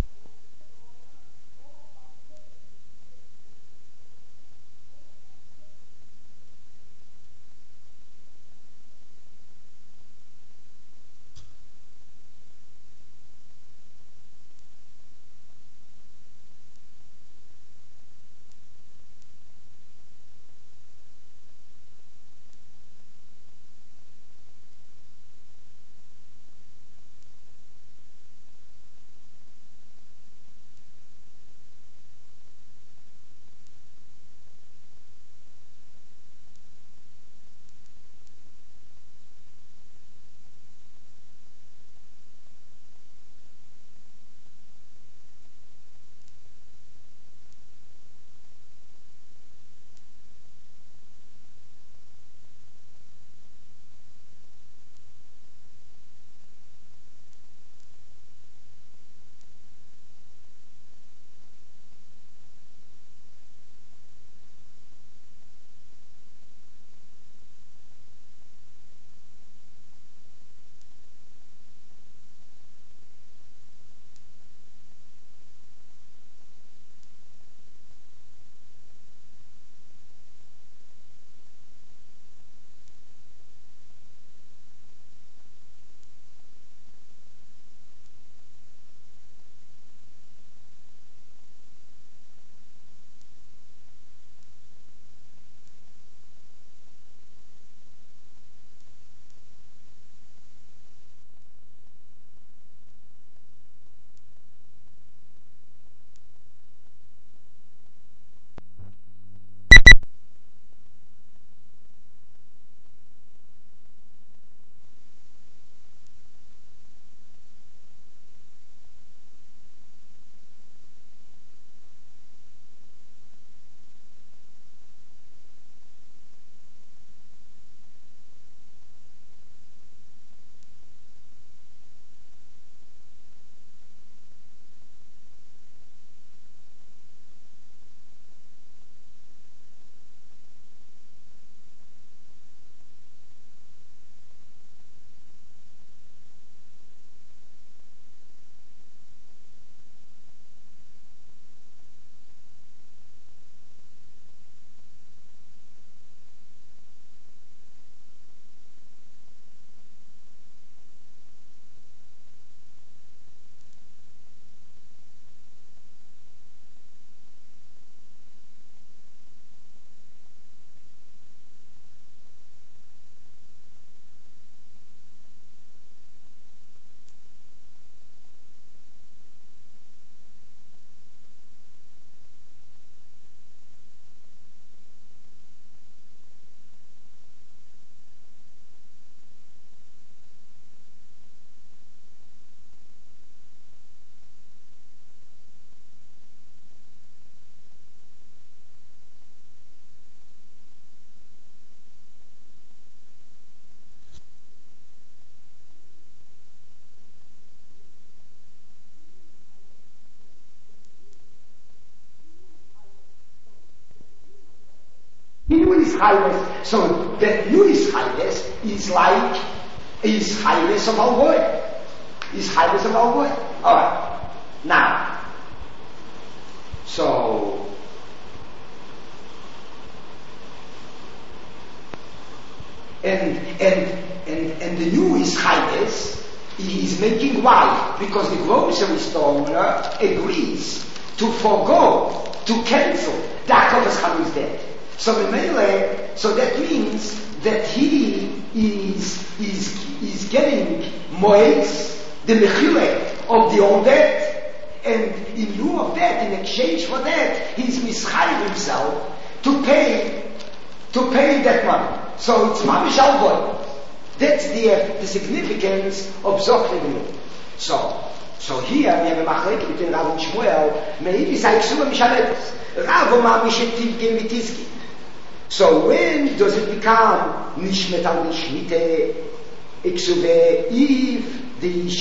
Ischaides. So that new Ischaides is like Ischaides of Alvoy. Ischaides of Alvoy. Alright. Now, so, and the new Ischaides is making why? Because the grocery store owner agrees to forego, to cancel the Akovas Chanu is dead. So that means that he is getting moes, the mechile of the old debt, and in lieu of that, in exchange for that, he's mischayiv himself to pay that money. So it's mamish alvoy. That's the significance of Zokh. So here we have a machlek between Rav and Shmuel. Maybe say Ksuva Mishalet. Rav Omar Mishetiv Gim Mitizki. So when does it become Nishmet al Nishmite Ksuva? If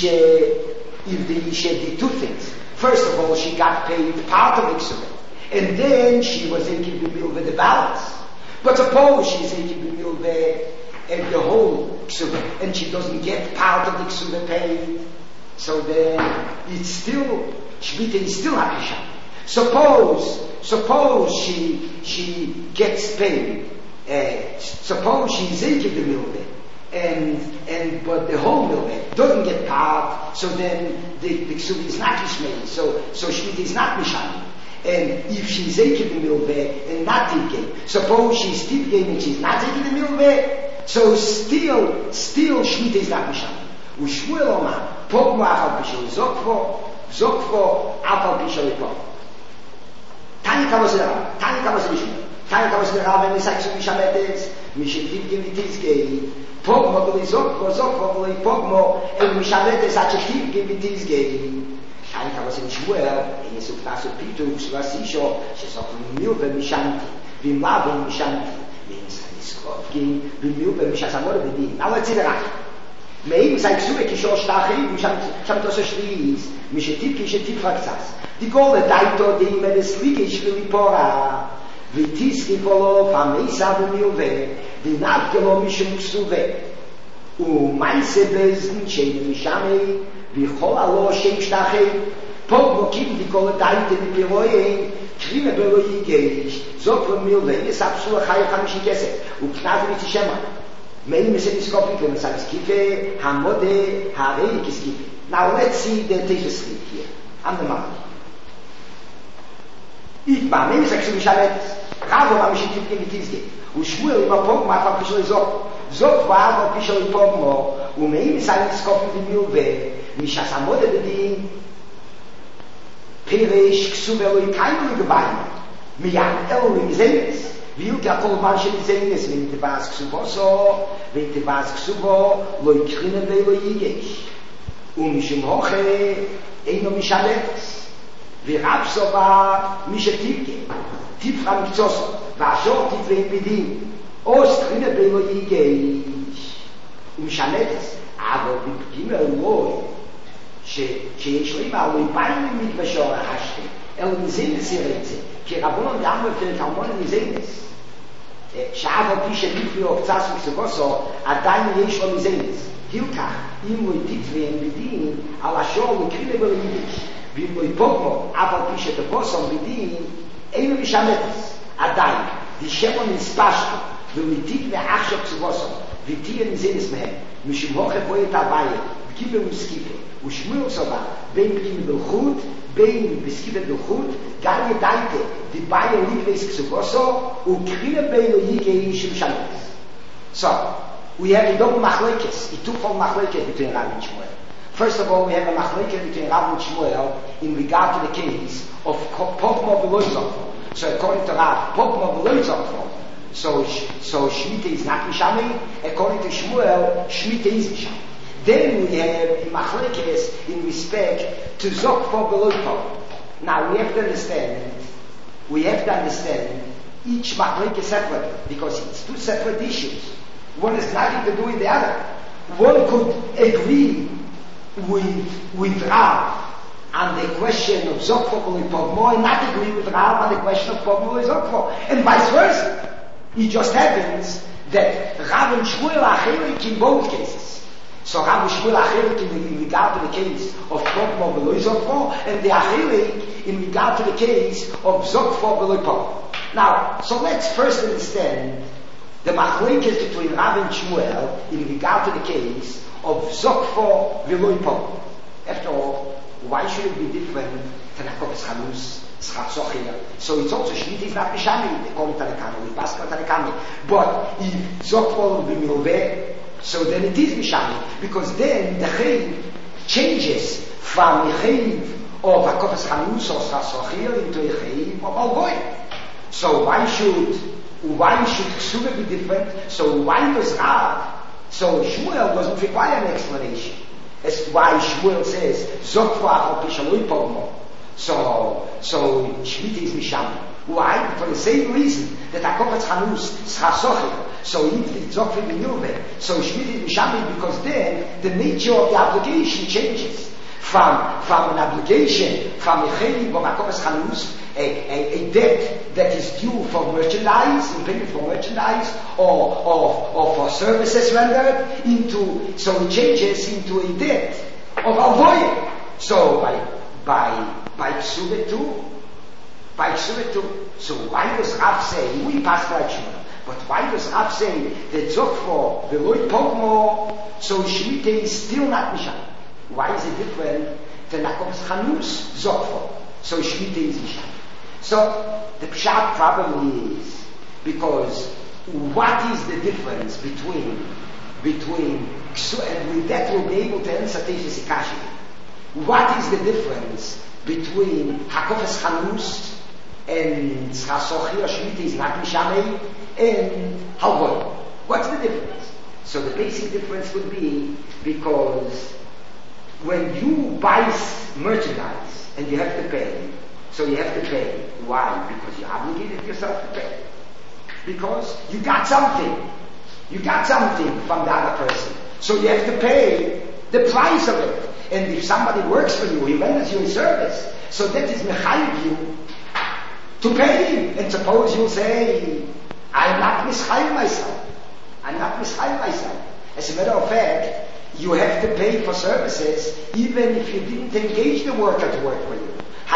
the Ishe did two things. First of all, she got paid part of Ksuva, and then she was able to build with the balance. But suppose she's able to build and the whole Ksuva, and she doesn't get part of the Ksuva paid, so then it's still, Shmita is still not Rishon. Suppose she gets paid, suppose she's able to build but the whole milveh doesn't get part, so then the Ksuva is not Rishmei, so Shmita is not Mishani. And if she's taking the milveh and not taking, suppose she's taking and she's not taking the milveh, so still Shmita is not Mishani. Ushmuel Omar, Pogmo Afal Pishol Zokvo Afal Pishol Pog. Tani Kavos Rav, Tani Kavos Rav, and Isaac Mishametes, Mishetiv Givitizgei, Pogmo Bili Zokvo Bili Pogmo, and Mishametes Achetiv Givitizgei. Tani Kavos Shmuel, and Yisuk Nasu Pitu, Shvasisho, Shesok Milve Mishanti, Vimavim Mishanti, Vinsaniskrovki, Vimilve Mishasamor Bidi. Now let's see the right. Meim sei Ksuve Kishor Shtachim, Shamtoso Shliis, Mishetiv Kishetiv Faksas. Die Gole Daito, die immer des Ligisch Lipora, Vitiski Polo, Famesa Vimilve, die Navkelo Mishum Ksuve, Meise Besen, Shem Mishame, Vichol Alo Shem Shtachim, Pogmo Kim, die Gole Daito, die Piroyen, Krime Belo Yigeish, Zokro Milve, Es Absua Chai Chamishikese, Uknavi Mitzishema. Meim is Episkopik, and says Kife, Hamode, Harei Kiskife. Now let's see the Teshuvah here, on the mark. Ikba, Meim is actually Shalet, Ravo Mamishitiv Gevitizge, Ushmuel Pogmo, Afal Pishol Zok Vavo Pishol Pogmo, Umeim is Episkopik Milve, Mishas Hamode Bedin, Pereish, Ksuvelo, Kainu Gebaim, Miyam Elohim Zenes. Viu que a Kolman shel Zeines wenn te vas Ksuboso, wenn te vas Ksubo, lo ikrine ve lo yigesh. Mishum hoche eino mishalet. Virabsova mishetivke. Tifra mikzoso. Vashor tifrein bidin. Os krine ve lo yigesh. Mishalet. Aber bipgime loy. שיש לי מה, הוא יפיים מתבשור החשתי. אלו מזינס ירצה. כי רבונון דאמו יותר תלמון מזינס. שאף על פי שליפי או קצת סבוסו, עדיין יש לו מזינס. הילקח, אם הוא יתקווין בדין, על השור הוא יקרינה בו לידיש. ואם הוא יפוגמו, אף על פי שתבוסו בדין, אין הוא משמטס. עדיין, דשמון נספשתו, והוא יתקווה עכשיו סבוסו, ותהיה מזינס מהם. משום הוכף בו את הבית, בקיבה וסקיפה. ושמואל סובה, בין פגימה בלחוט, בין בסקיפה בלחוט, גם ידעיתה, דיבאי הליגוויס כסובוסו, וקרינה בין הליגה איש משמטס. So, we have a double machlekes, a twofold machlekes between Rav and Shmuel. First of all, we have a machlekes between Rav and Shmuel in regard to the case of Pogmo Beloizofo. So according to Rav, Pogmo Beloizofo, so Shemitah is not Mishami. According to Shmuel, Shemitah is Mishami. Then we have a machlekes in respect to Zokfo Beloizofo. Now we have to understand each machlekes separately, because it's two separate issues. One has nothing to do with the other. One could agree with Rav on the question of Zokfo Pogmo and not agree with Rav on the question of Pogmo and Zokfo, and vice versa. It just happens that Rav and Shmuel are chelik in both cases. So Rav and Shmuel are chelik in regard to the case of Pogmo Veloy Zokfo, and they are chelik in regard to the case of Zokfo Veloy Pogmo. Now, so let's first understand the machlekes between Rav and Shmuel in regard to the case of Zokfo Veloy Pogmo. After all, why should it be different than Hakofes Chanus? So it's also Shmita is not Mishami, they call it Tanakami, we pass it Tanakami. But if Zokfo will be Milveh, so then it is Mishami, because then the Chayiv changes from a Chayiv of Hakofes Chanus or Chasochia into a Chayiv of Algoy. So why should Ksubah be different? So why does Rav? So Shmuel doesn't require an explanation as to why Shmuel says Zokfo Achal Pishaloi Pogmo. So Shmita is Mishami. Why? For the same reason that Hakofes Chanus is Chasochia. So if it's Zokfo Minyuve, so Shmita is Mishami, because then the nature of the obligation changes from an obligation, from a Chayiv of Hakofes Chanus, a debt that is due for merchandise, in payment for merchandise, or for services rendered, so it changes into a debt of Avoye. So by Ksubah too. So why does Rav say, we pass by Shmuel, but why does Rav say that Zokfo Veloy Pogmo, so Shmita is still not Misham? Why is it different than Hakofes Chanus Zokfo? So Shmita is Misham. So the pshat probably is because what is the difference between and with that we'll be able to answer Tesis Ikashi. What is the difference between Hakofes Chanus and Chasochi or Shmita is not Mishamei and Halvoy? What's the difference? So the basic difference would be because when you buy merchandise and you have to pay, so you have to pay. Why? Because you obligated yourself to pay. Because you got something from the other person. So you have to pay the price of it. And if somebody works for you, he renders you a service, so that is mechayiv you to pay him. And suppose you say, I'm not mischayiv myself. As a matter of fact, you have to pay for services even if you didn't engage the worker to work for you.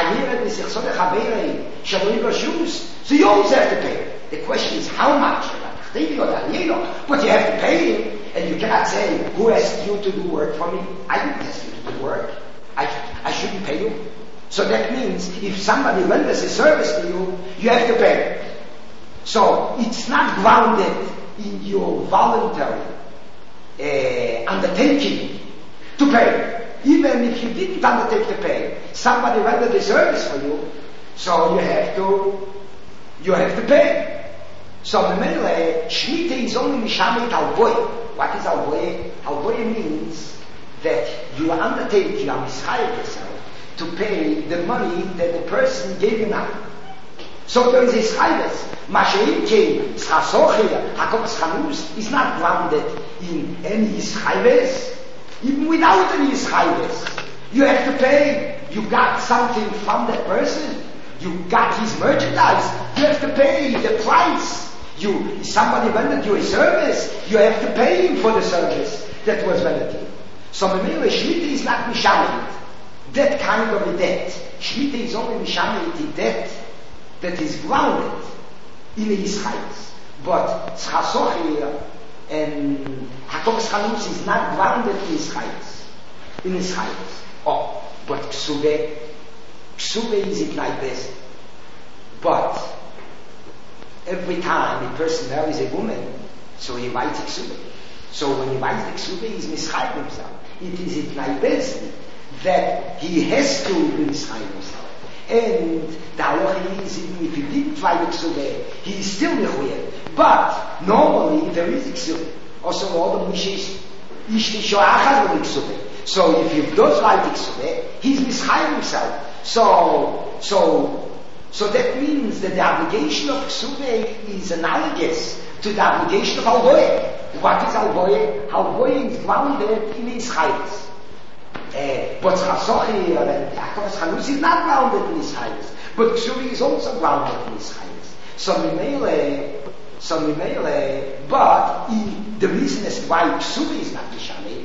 So you always have to pay. The question is how much? But you have to pay him, and you cannot say, who asked you to do work for me? I didn't ask you to do work. I shouldn't pay you. So that means if somebody renders a service to you, you have to pay. So it's not grounded in your voluntary undertaking to pay. Even if you didn't undertake to pay, somebody rendered a service for you, so you have to pay. So Memele, Shmita is only Mishamit Alvoy. What is Alvoy? Alvoy means that you undertake, you are mischayev yourself to pay the money that the person gave you now. So there is a schayves. Mashein came, Schasochia, Hakofes Chanus is not grounded in any schayves. Even without any schayves, you have to pay. You got something from that person. You got his merchandise. You have to pay the price. Somebody rendered you a service. You have to pay him for the service that was rendered to you. So Memele Shmita is not mishamit that kind of a debt. Shmita is only mishamit a debt that is grounded in his chayes. But Chasochia and Hakofes Chanus is not grounded in his chayes. But Ksubah is it like this. But every time a person marries a woman, so he writes a Ksubah. So when he writes the Ksubah, he's mischayev himself. It is it like this that he has to be mischayev himself. And the halacha is, even if he didn't write the Ksubah, he is still mechuyev. But normally there is a Ksubah. Also, all the mishes, so if he does write the Ksubah, he's mischayev himself. So that means that the obligation of Ksubah is analogous to the obligation of Alvoye. What is Alvoye? Alvoye is grounded in his chayes. But Chasochi and Hakofes Chanus is not grounded in his chayes. But Ksubah is also grounded in his chayes. So Memele, So but the reason as why Ksubi is not Mishameh,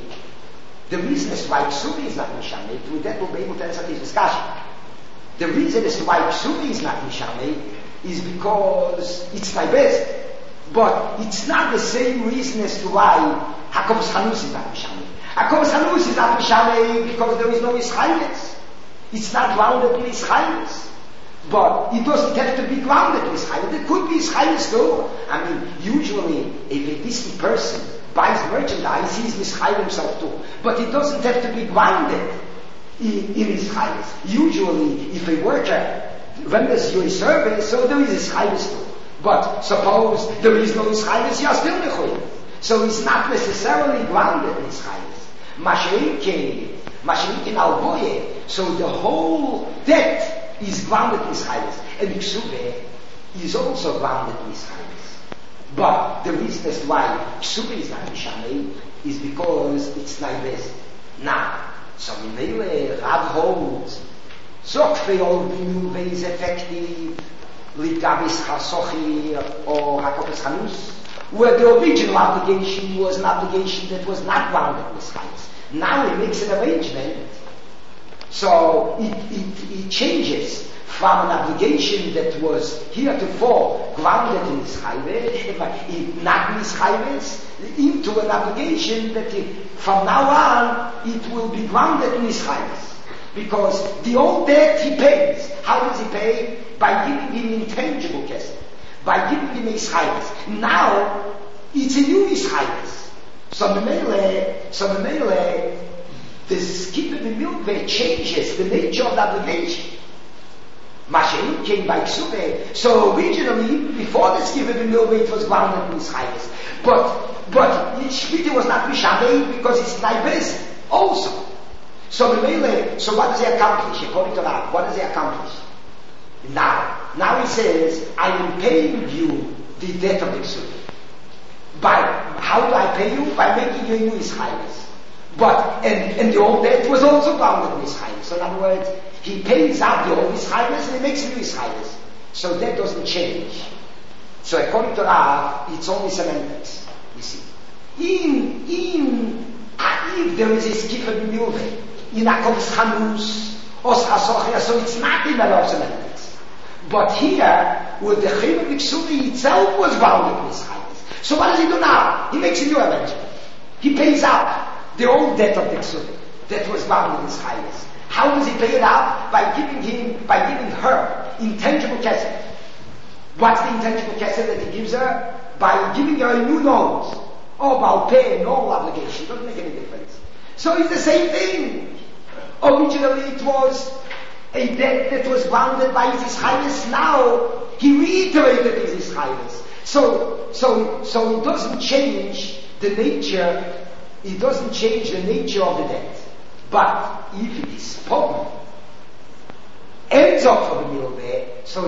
with that we'll be able to answer this discussion. The reason as to why Ksubi is not Mishameh is because it's my best. But it's not the same reason as to why Hakobos Hanus is not Mishameh. Hakobos Hanus is not Mishameh because there is no Israelis. It's not grounded in Israelis. But it doesn't have to be grounded in Israelis. There could be Israelis too. I mean, usually if a distant person buys merchandise, he's Israel himself too. But it doesn't have to be grounded in Israelis. Usually, if a worker renders you a service, so there is Israelis too. But suppose there is no Israelis, you are still mechuyev. So it's not necessarily grounded in Israelis. Masha'inkin alboye. So the whole debt is grounded in Israelis. And Ksube is also grounded in Israelis. But the reason as to why Ksube is not Mishameh is because it's Naibes. Now, so Minele Rav holds Zokfe all Binube is effective Ligabis Chasochi or Hakopes Hanus, where the original obligation was an obligation that was not grounded in Israelis. Now he makes an arrangement, so it changes from an obligation that was heretofore grounded in Israelis, not in Israelis, into an obligation that from now on it will be grounded in Israelis. Because the old debt he pays. How does he pay? By giving him intangible kesef. By giving him Israelis. Now, it's a new Israelis. So the skip of the milveh changes the nature of the obligation. Mashiach came by Ksube. So originally, before the skip of the milveh, it was grounded in Israelis. But Shmita was not Mishameh because it's Naibes also. So what does he accomplish? According to that, what does he accomplish? Now he says, I am paying you the debt of the Ksube. How do I pay you? By making you a new Israelis. And the old debt was also grounded in Israelis. So in other words, he pays out the old Israelis and he makes a new Israelis. So that doesn't change. So according to Rav, it's only semantics. You see. If there is a skip of the milveh, in Hakobos Hanus, Os Hasochia, so it's not in the law of semantics. But here, with the Chayim Ksube itself was grounded in Israelis. So what does he do now? He makes a new arrangement. He pays out the old debt of the Ksube that was grounded in Israelis. How does he pay it out? By giving her intangible kesef. What's the intangible kesef that he gives her? By giving her a new nose. I'll pay a normal obligation. Doesn't make any difference. So it's the same thing. Originally it was a debt that was grounded by his Highness. Now he reiterated his Highness. So it doesn't change the nature. It doesn't change the nature of the debt. But if it is spoken, ends up for the milveh, so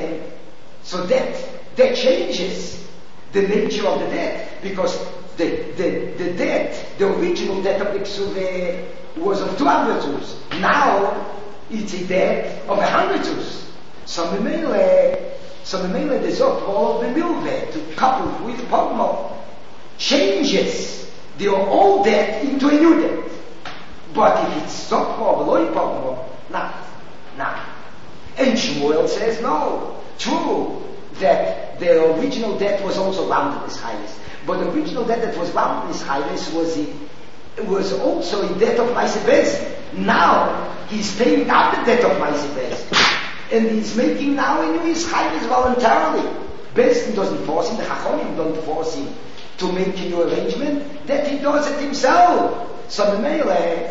that changes the nature of the debt, because the debt, the original debt of the Ksube was of 200 zuz. Now it's a debt of 100 zuz. So Memele the Zot of the milveh to couple with Pogmo changes the old debt into a new debt. But if it's Zokmo, Veloy Pogmo, not. And Shmuel says no. True that the original debt was also grounded in Israelis. But the original debt that was grounded in Israelis was also a debt of Maisebez. Now he's paying out the debt of Maisebez. And he's making now a new Israelis voluntarily. Bezdin doesn't force him, the Chachomim don't force him to make a new arrangement, that he does it himself. So the Memele,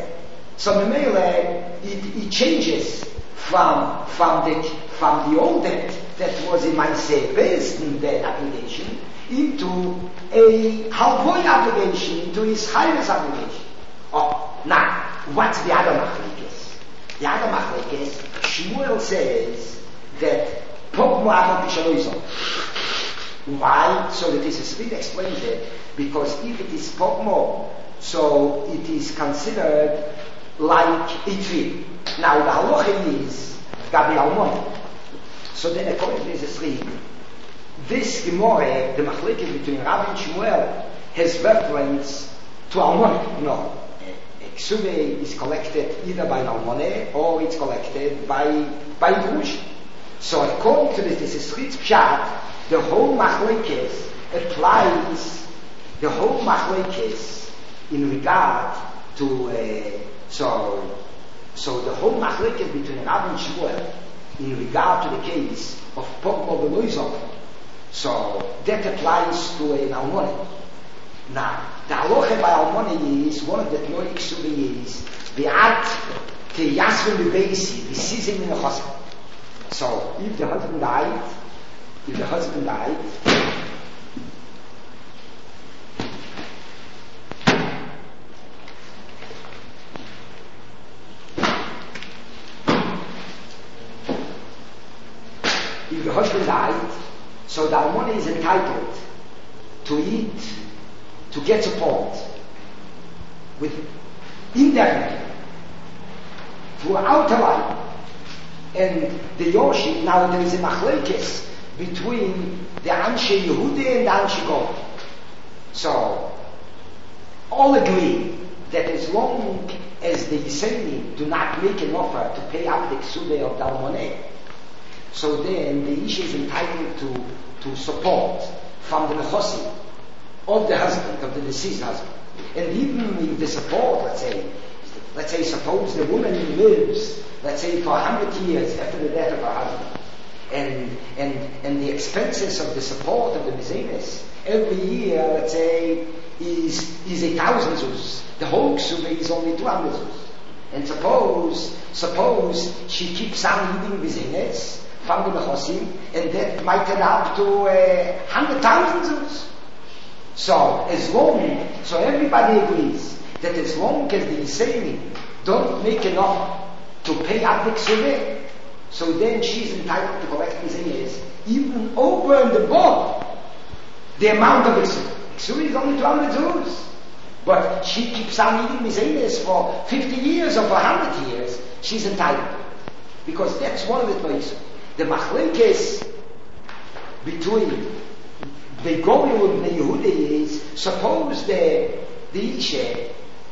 it changes from the old debt that was in Maisebez debt application into a halvoy obligation, into his Israelis obligation. Now, what's the other machlekes? The other machlekes, Shmuel says that Pogmo Avon Tishaloizo. Why? So that this is explains it, because if it is Pogmo, so it is considered like a tree. Now the halacha is Gabi Almon. So then according to this read, this Gemara, the machlekes between Rav and Shmuel, has reference to Almoneh. No. Ksuve is collected either by an Almoneh or it's collected by Drush. So according to this is Ritz Pshat, the whole machlekes applies, the whole machlekes in regard to, so the whole machlekes between Rav and Shmuel in regard to the case of Pogmo Beloizov, so that applies to an Almoneh. Now, the halacha by Almoneh is one of the Tnoi Ksuvi is Be'at Ke Yasvim Bebeisi V'Sizim in the Chosam. So, if the husband died, if the husband died, so the Almoneh is entitled to eat, to get support with indefinitely throughout her life. And the Yoshi, now there is a machlekes between the Anshe Yehuda and the Anshe God. So all agree that as long as the Yisraeli do not make an offer to pay up the Ksubeh of the Almoneh, so then the Isha is entitled to support from the Nechosim of the husband, of the deceased husband. And even if the support, let's say suppose the woman lives, let's say for 100 years after the death of her husband, and the expenses of the support of the Mizenes every year, let's say, is 1,000 zuz. The whole Ksubeh is only 200 zuz. And suppose she keeps on eating Mizenes from the Nechosim, and that might add up to 100,000 zuz. So everybody agrees that as long as the Yisraeli don't make an offer to pay up the Ksubeh, so then she's entitled to collect Mizenes even over and above the amount of Ksubeh. Ksubeh is only 200 zuz. But she keeps on eating Mizenes for 50 years or for 100 years, she's entitled. Because that's one of the places. The machlekes between the Goyim and the Yehuda is, suppose the Isha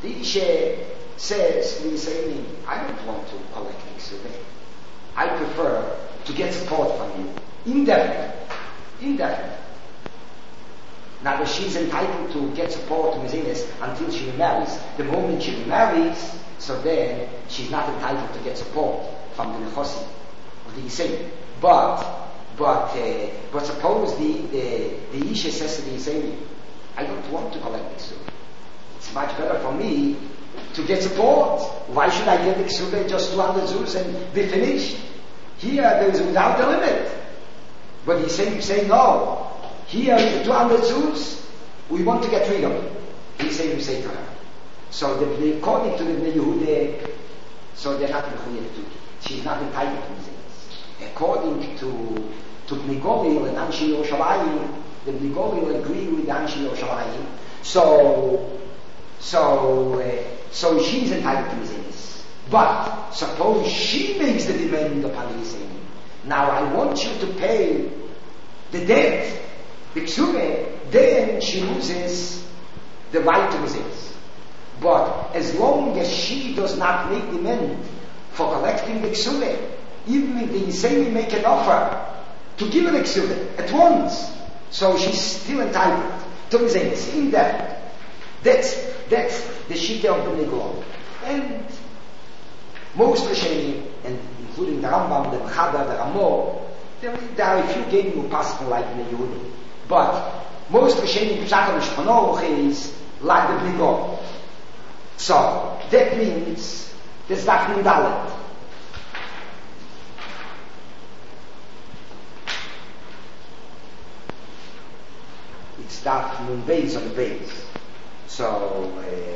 says to the Yisraeli, I don't want to collect Ksubeh. I prefer to get support from you. Indefinite. Now that she's entitled to get support to Mizenes until she remarries. The moment she remarries, so then she's not entitled to get support from the Nechosim of the Yisraeli. But suppose the Isha says to the Yisraeli, I don't want to collect the Ksubeh. It's much better for me to get support. Why should I get the Ksubeh just 200 zuz and be finished? Here there is without the limit. But the Yisraeli say no. Here is the 200 zuz, we want to get rid of it. The Yisraeli say to her. So according to the Yehuda, so they're not mechuyev to. She's not entitled to Mizenes. According to Bnei Gomel and Anshe Yerushalayim, the Bnei Gomel agree with Anshe Yerushalayim. So she's entitled to Mizenes. But suppose she makes the demand upon the Yisraeli. Now I want you to pay the debt, the Ksubeh, then she loses the right to Mizenes. But as long as she does not make demand for collecting the Ksubeh, even if the Yisraeli make an offer to give her the Ksubeh at once, so she's still entitled to Mizenes, indefinite. That's the Shita of the Negron. And most Rishonim, and including the Rambam, the Mechaber, the Ramor, there are a few games who pass like the Yehudim. But most Rishonim, Pshat HaMishpanorach is like the Negron. So that means there's Daf Nun Dalet. It's Daf Nun Beis on the base. So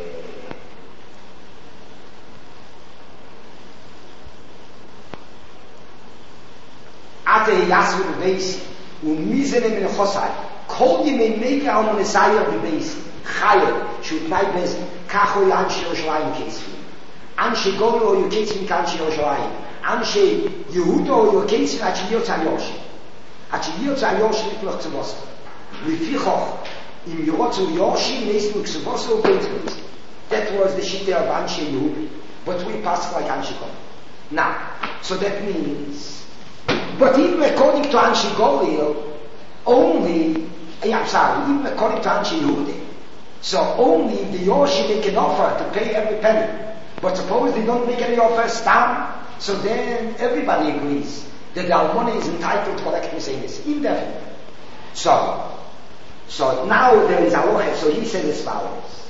Ate Yasu Beis u'mizene min Chosai kol yimei meika al Messiah Beis Chayev shutnai Beis kacho Anshe Yerushalayim Ketzvin Anshe Gomer or Ketzvin Anshe Yerushalayim Anshe Yehuda or Ketzvin Achi Yotza Yoshi. Als je hier zei Yoshi niet nog te wassen. Lefichoch, im Yorotzu Yoshi, meest nog te wassen op het goed. That was the shita of Anshe Yehudi. But we passed like Anshe Gol. Now, so that means, but even according to Anshe Golil, only, even according to Anshe Yehudi, so only if the Yoshi make an offer to pay every penny. But suppose they don't make any offers down, so then everybody agrees that the Almona is entitled to collect Mercedes, indefinitely. So now there is Aloha, so he says as follows.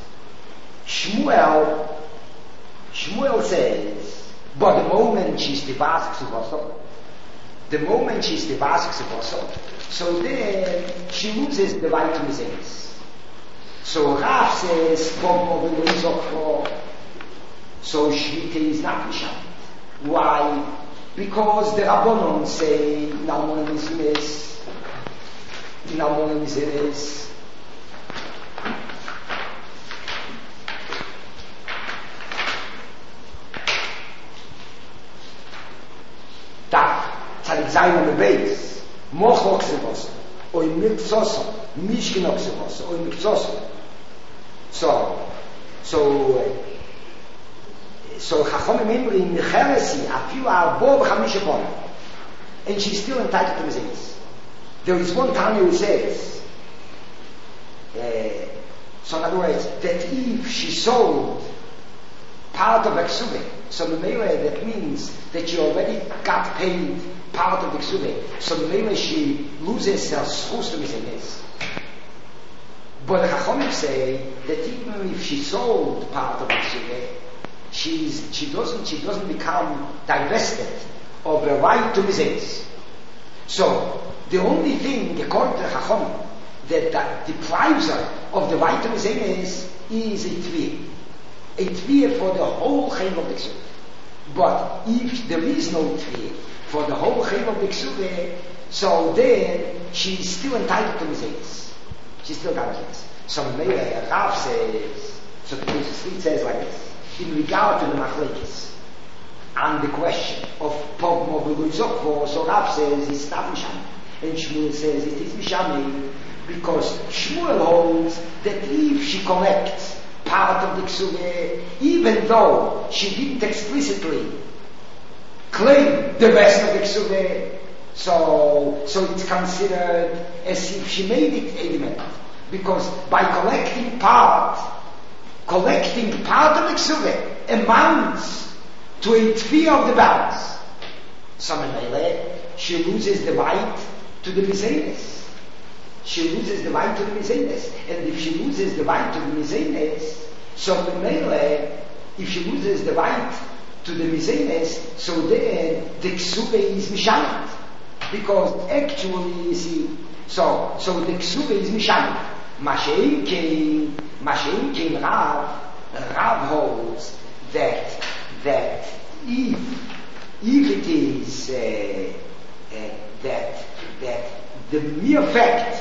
Shmuel says, but the moment she's divasik Suvoso, so then she loses the right to Mercedes. So Rav says, so Shvita is not Misham. Why? Because the Rabbonon say, Nalmonim is this. Tak, Tzadik Zayin on the base, Mochok Sevoso, or Mikzoso, Mishkinok Sevoso, or Mikzoso. So Chachomim Imri Mecheresi Afiu Arbo B'Chamish Upon, and she's still entitled to Mercedes. There is one Tanya who says, so in other words, that if she sold part of Eksube, so that means that she already got paid part of Eksube, so she loses her schus to Mercedes. But the Chachomim say that even if she sold part of Eksube, she doesn't become divested of the right to Mercedes. So the only thing, according to the Chacham, that deprives her of the right to Mercedes is a tviyah. A tviyah for the whole chayv of the Ksubah. But if there is no tviyah for the whole chayv of the Ksubah, so then she is still entitled to Mercedes. She's still got it. So Rav says, so the Street says like this. In regard to the machlekes and the question of Pog Mobilui Zokvo, so Rav says it's not Misham, and Shmuel says it is Misham, because Shmuel holds that if she collects part of the Ksuveh, even though she didn't explicitly claim the rest of the Ksuveh, so it's considered as if she made it element, because by collecting part of the Ksuveh amounts to a tviyah of the balance. She loses the right to the Mercedes. And if she loses the right to the Mercedes, so if she loses the right to the Mercedes, so then the Ksuveh is Mishalit. Because actually, you see, so the Ksuveh is Mishalit. Mashein came Rav holds that if it is that the mere fact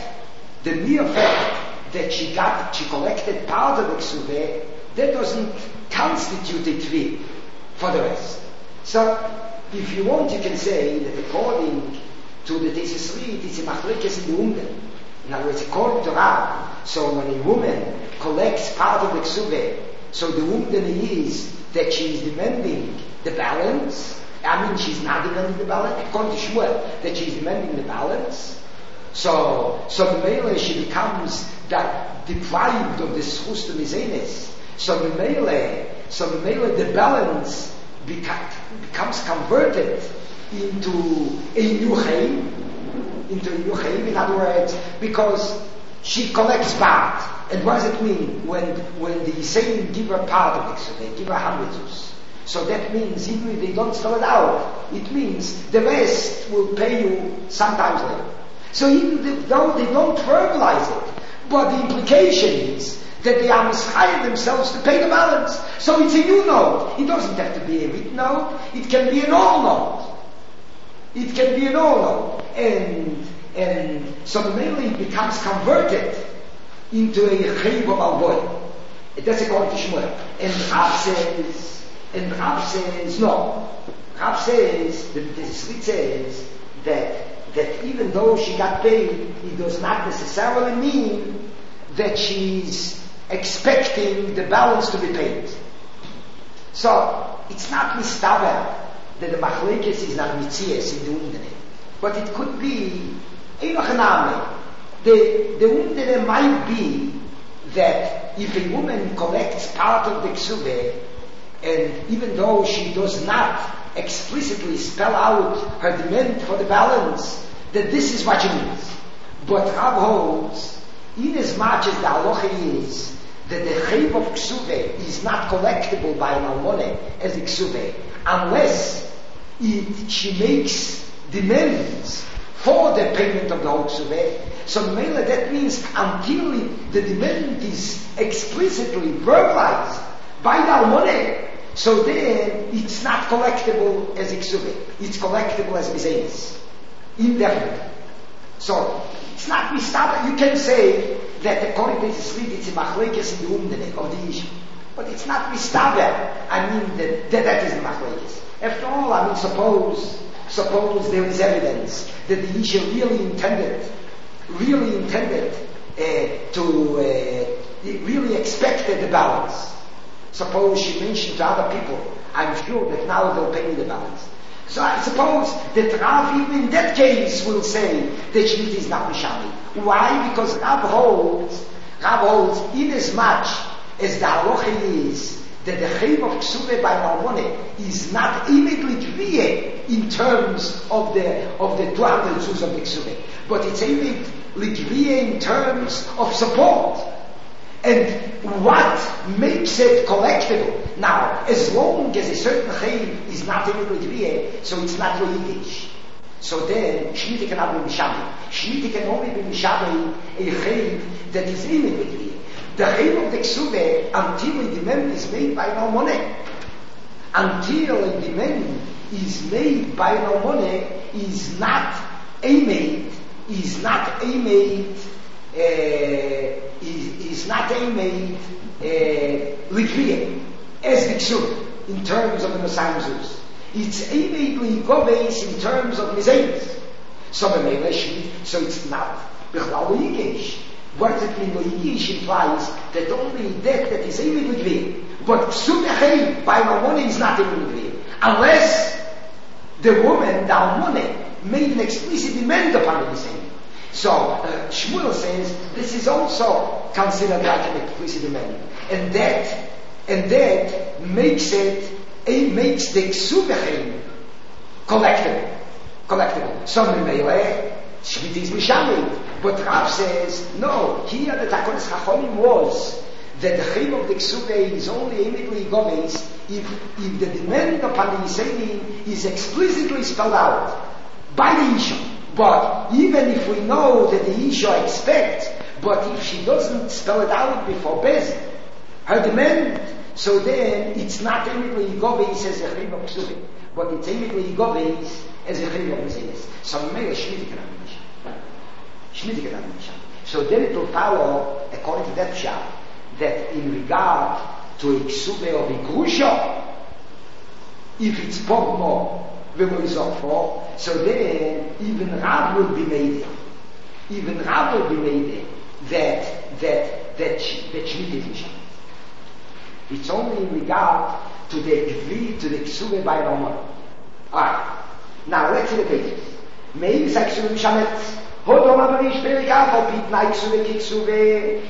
that she collected part of the Ksuveh, that doesn't constitute a tviyah for the rest. So if you want, you can say that according to the Tesis Reed, it's a machlekes in the Umden. In other words, according to Rav, so when a woman collects part of the Ksuveh, so the Umden is that she is demanding the balance. She's not demanding the balance. According to Shmuel, that she's demanding the balance. So the Mele, she becomes deprived of the schus to Mizenes. So the Mele, the balance becomes converted into a new chayim. In other words, because she collects part. And what does it mean when the Yisraelim give her part of it? So they give her hamrizus. So that means even if they don't spell it out, it means the rest will pay you sometimes later. So even though they don't verbalize it, but the implication is that they are mischayed themselves to pay the balance. So it's a new note. It doesn't have to be a written note. It can be an oral note. And so the mainly becomes converted into a chayv of alboy. That's according to Shmuel. And Rav says no. Rav says, the Srit says that that even though she got paid, it does not necessarily mean that she's expecting the balance to be paid. So, it's not mistaber that the machlekes is not mitzias in the undene. But it could be, the undene might be that if a woman collects part of the ksube, and even though she does not explicitly spell out her demand for the balance, that this is what she means. But Rav holds, in as much as the halacha is that the chayv of ksube is not collectible by an almone as a ksube, unless she makes demands for the payment of the whole ksube. So mainly that means until the demand is explicitly verbalized by the almone, so then it's not collectible as ksube. It's collectible as misenis, indefinitely. So it's not mistaber. You can say that according to this read, it's a machlekes in the umdene of the issue, but it's not mistaber. I mean that is the machlekes. After all, I mean suppose there is evidence that the issue really intended really expected the balance. Suppose she mentioned to other people, I'm sure that now they'll pay me the balance. So I suppose that Rav even in that case will say that Shmita is not Mishami. Why? Because Rav holds in as much as the halacha is that the chayv of ksube by Nalmone is not immediately in terms of the 200 zuz of the ksube, but it's immediately in terms of support. And what makes it collectible? Now, as long as a certain chayv is not immediately, so it's not Yidish. So then, Shmita cannot be Mishabi. Shmita can only be Mishabi a chayv that is immediately. The chayv of the ksube, until a demand is made by no money, until a demand is made by no money, is not a made likriye as the ksube in terms of the Messiah Zeus. It's a made ligoves in terms of misenis. So it's not bichlal yigish. What does it mean? Yigish implies that only that is a made likriye. But ksube chayv by Almone is not a made likriye unless the woman, the Almone, made an explicit demand upon the misenis. So Shmuel says this is also considered like an explicit demand, and that makes the ksubechim collectible. So Mimele Shmita is Mishamid, but Rav says no. Here the Takonis Chachonim was that the chayv of the ksube is only immediately goes if the demand upon the Yisraelim is explicitly spelled out by the Isha. But even if we know that the Isha expects, but if she doesn't spell it out before Bez, her demand, so then it's not immediately goes as a chayv of ksube, but it's immediately goes as a chayv of misenis. So Mele Shmita cannot be. So then it will follow, according to that pshat, that in regard to a ksube of a grusha, if it's pogmo, so then even Rav will be made that Shmita is Mishamid. It's only in regard to the degree to the ksube by Rama. Alright. Now let's see the pages. Maybe say ksube Mishamid. Hodom amarish perigaf or pitnai ksube kiksube.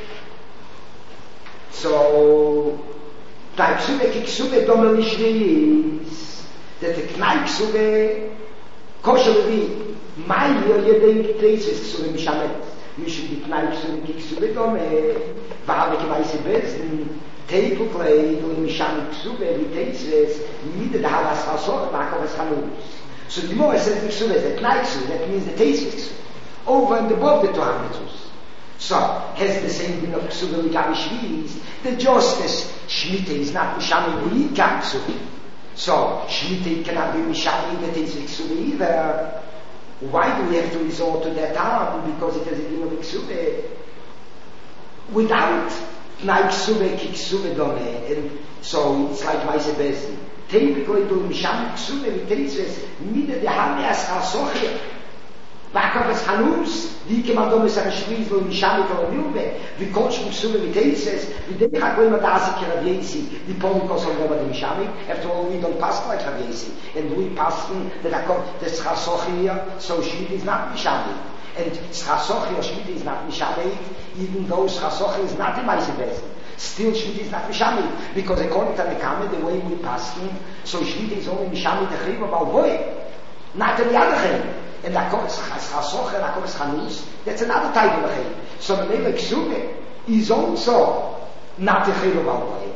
So tai ksube kiksube domel is that the knai ksube kosher be my yedei tesis ksube Mishamid. Mishum di knai ksube kiksube domel. Vaave kemaise bezn. Table play doing Mishamid ksube every tesis mid the halas hasor bakovas hanus. So the more says the ksube that knai ksube, that means the tesis over and above the 200 zuz. So has the same thing of ksube ligami shviz. The justice Shmita is not Mishamid ligam ksube. So Shmita cannot be Mishamid the tesis ksube either. Why do we have to resort to that arm? Because it has a thing of ksube. Without knai ksube ki ksube dome, and so it's like Maise Bezin. Typically to Mishamid ksube with tesis mide de hamias hasochir. Vakavas Hanus, die Kemandomis Arashvizlo, Mishamito, Milbe, wie Coach Musule mit Aces, wie den Hagoima Dasik Raviesi, die Ponikos of Roma de Mishamik, after all we don't pass like Raviesi, and we pass that I call the Schasochia, so Shmit is not Mishamik. And Schasochia, Shmit is not Mishamik, even though Schasochia is not in Maisebes. Still Shmit is not Mishamik, because according to the Kame, the way we pass so Shmit is only Mishamik the Chayim of Alvoy, not the other thing. And that comes Chasoch and that comes Chanus, that's another type of a chayim. So the name of Ksube is also not the chayim of Alvay.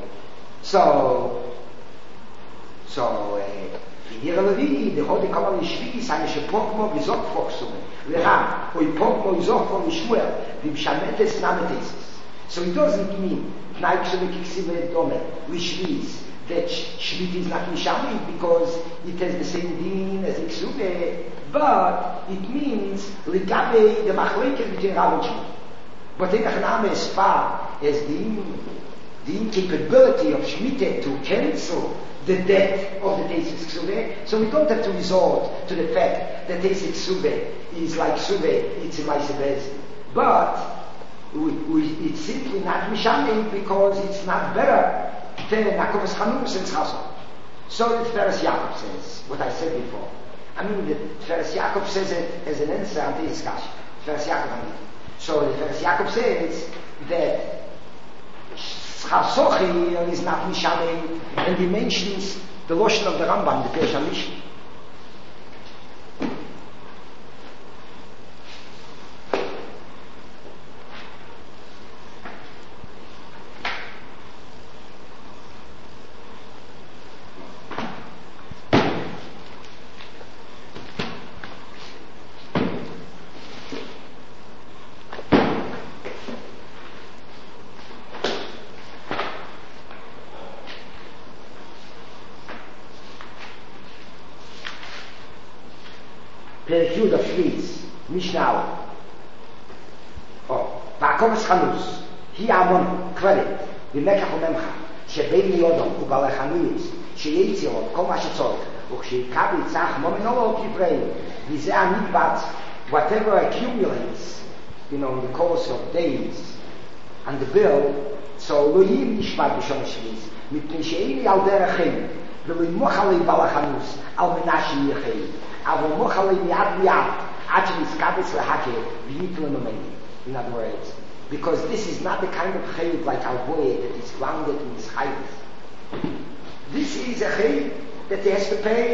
Hier Levi, the Holy Kamal Yishvi, seine Shepokmo, Vizok Foksum, Leha, Oi Pokmo, Vizok from Yishmuel, Vim Shametes Nametesis. So it doesn't mean, Knaik Ksube Kiksive Dome, Yishvis, that Shvit is not Mishamik because it has the same din as Iksube, but it means Ligabe the Machlekes between Rav and Shmit. But Enach as far as the incapability of Shmita to cancel the debt of the Tesis Ksube, so we don't have to resort to the fact that Tesis Ksube is like Ksube, it's a Maisebez. But it's simply not Mishamik because it's not better than Nakovas Chanus and Chasoch. So the Tferes Yaakov says, what I said before. I mean, the Tferes Yaakov says it as an answer to this discussion. Tferes Yaakov. So the Tferes Yaakov says that Chasochi is not Mishamim, and he mentions the Loshen of the Rambam, the Pirush HaMishna. Perjud of Shviz, Mishnah. Vakovas Chanus, he Amon credit, Vimekach Omemcha, Shebein Yodom, Ubale Chanuis, Sheyetzion, Kol Mashitzork, Ukshikabi Tzach, Mominolo Kivrei, Vize Amidbat, whatever accumulates, in the course of days, and the bill, so Loyim Nishmat B'Shom Shviz, Mipnei Sheini Al Derechim, V'Limochalei Balachanus, Al Menashim Yechei, אבל מוחלי מיד מיד עד שנזכבץ להקה ויתלו ממני. In other words, because this is not the kind of chayv like Alvoy that is grounded in his chayv. This is a chayv that has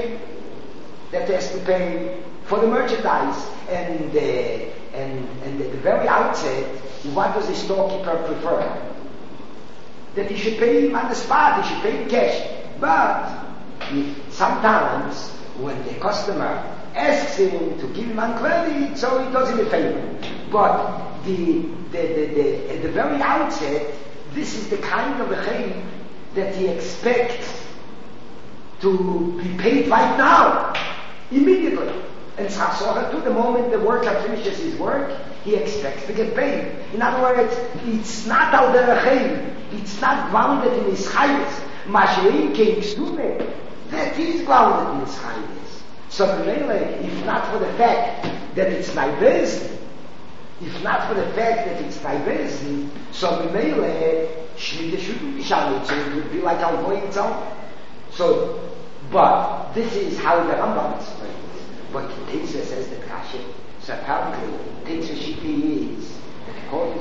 to pay for the merchandise, and at the very outset, what does the storekeeper prefer? That he should pay him on the spot, he should pay him cash. But sometimes when the customer asks him to give him on credit, so he does him a favor. But at the very outset, this is the kind of a chayv that he expects to be paid right now, immediately. And Chasocha, to the moment the worker finishes his work, he expects to get paid. In other words, it's not al derech chayv, it's not grounded in his chayvus. Mashein came Ksube, that is grounded in his chayvus. So if not for the fact that it's naivezi, so Shmita shouldn't be Shamit, so it would be like Alvoy itself. So, but this is how the Rambam explains. But Tetzah says that Rashi. So apparently, Tetzah Shiti is that according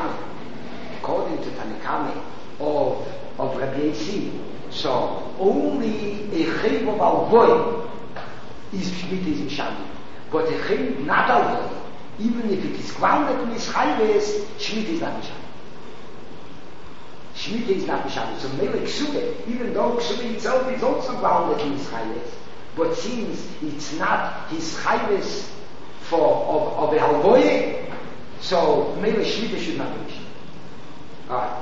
to Tanakame of Rabbi Yossi, so only a chayv of Alvoy is Shmita is Mishamit. But a chayv not Alvoy, even if it is grounded in his chayvus, Shmita is not Mishamit. Shmita is not Mishamit. So Melech Ksube, even though Ksube itself is also grounded in his chayvus, but since it's not his chayvus of a halvoye, so Melech Shmita should not be Mishamit. Alright.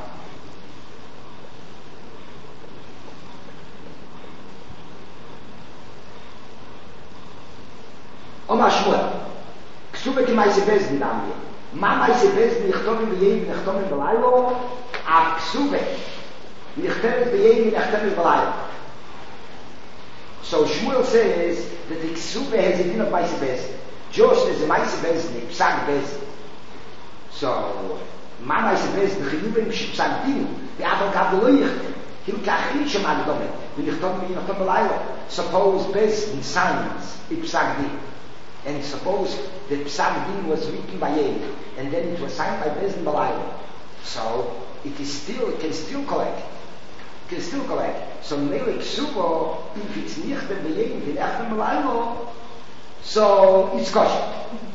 Oma Shmuel, Ksube ki Maise Bezdin damje. Ma Maise Bezdin nichtovim b'yeim nichtovim b'laylo, a Ksube nichtovim b'yeim nichtovim b'laylo. So Shmuel says that the Ksube has a din of Maise Bezdin. Just as a Maise Bezdin, Psag Bezdin. So, Ma Maise Bezdin, Chiyuvim Psag Din, the Abel Gabdeloichte, Hilkach Risha Magdomet, V'nichtom Belaylo. Suppose Bezdin signs, Psag Din. And suppose the Psag Din was written by Yeh, and then it was signed by Bezdin Belaylo. So, it can still collect. So Melech Subo, if it's nicht the Beyein, the Echtem Belaylo, so it's kosher.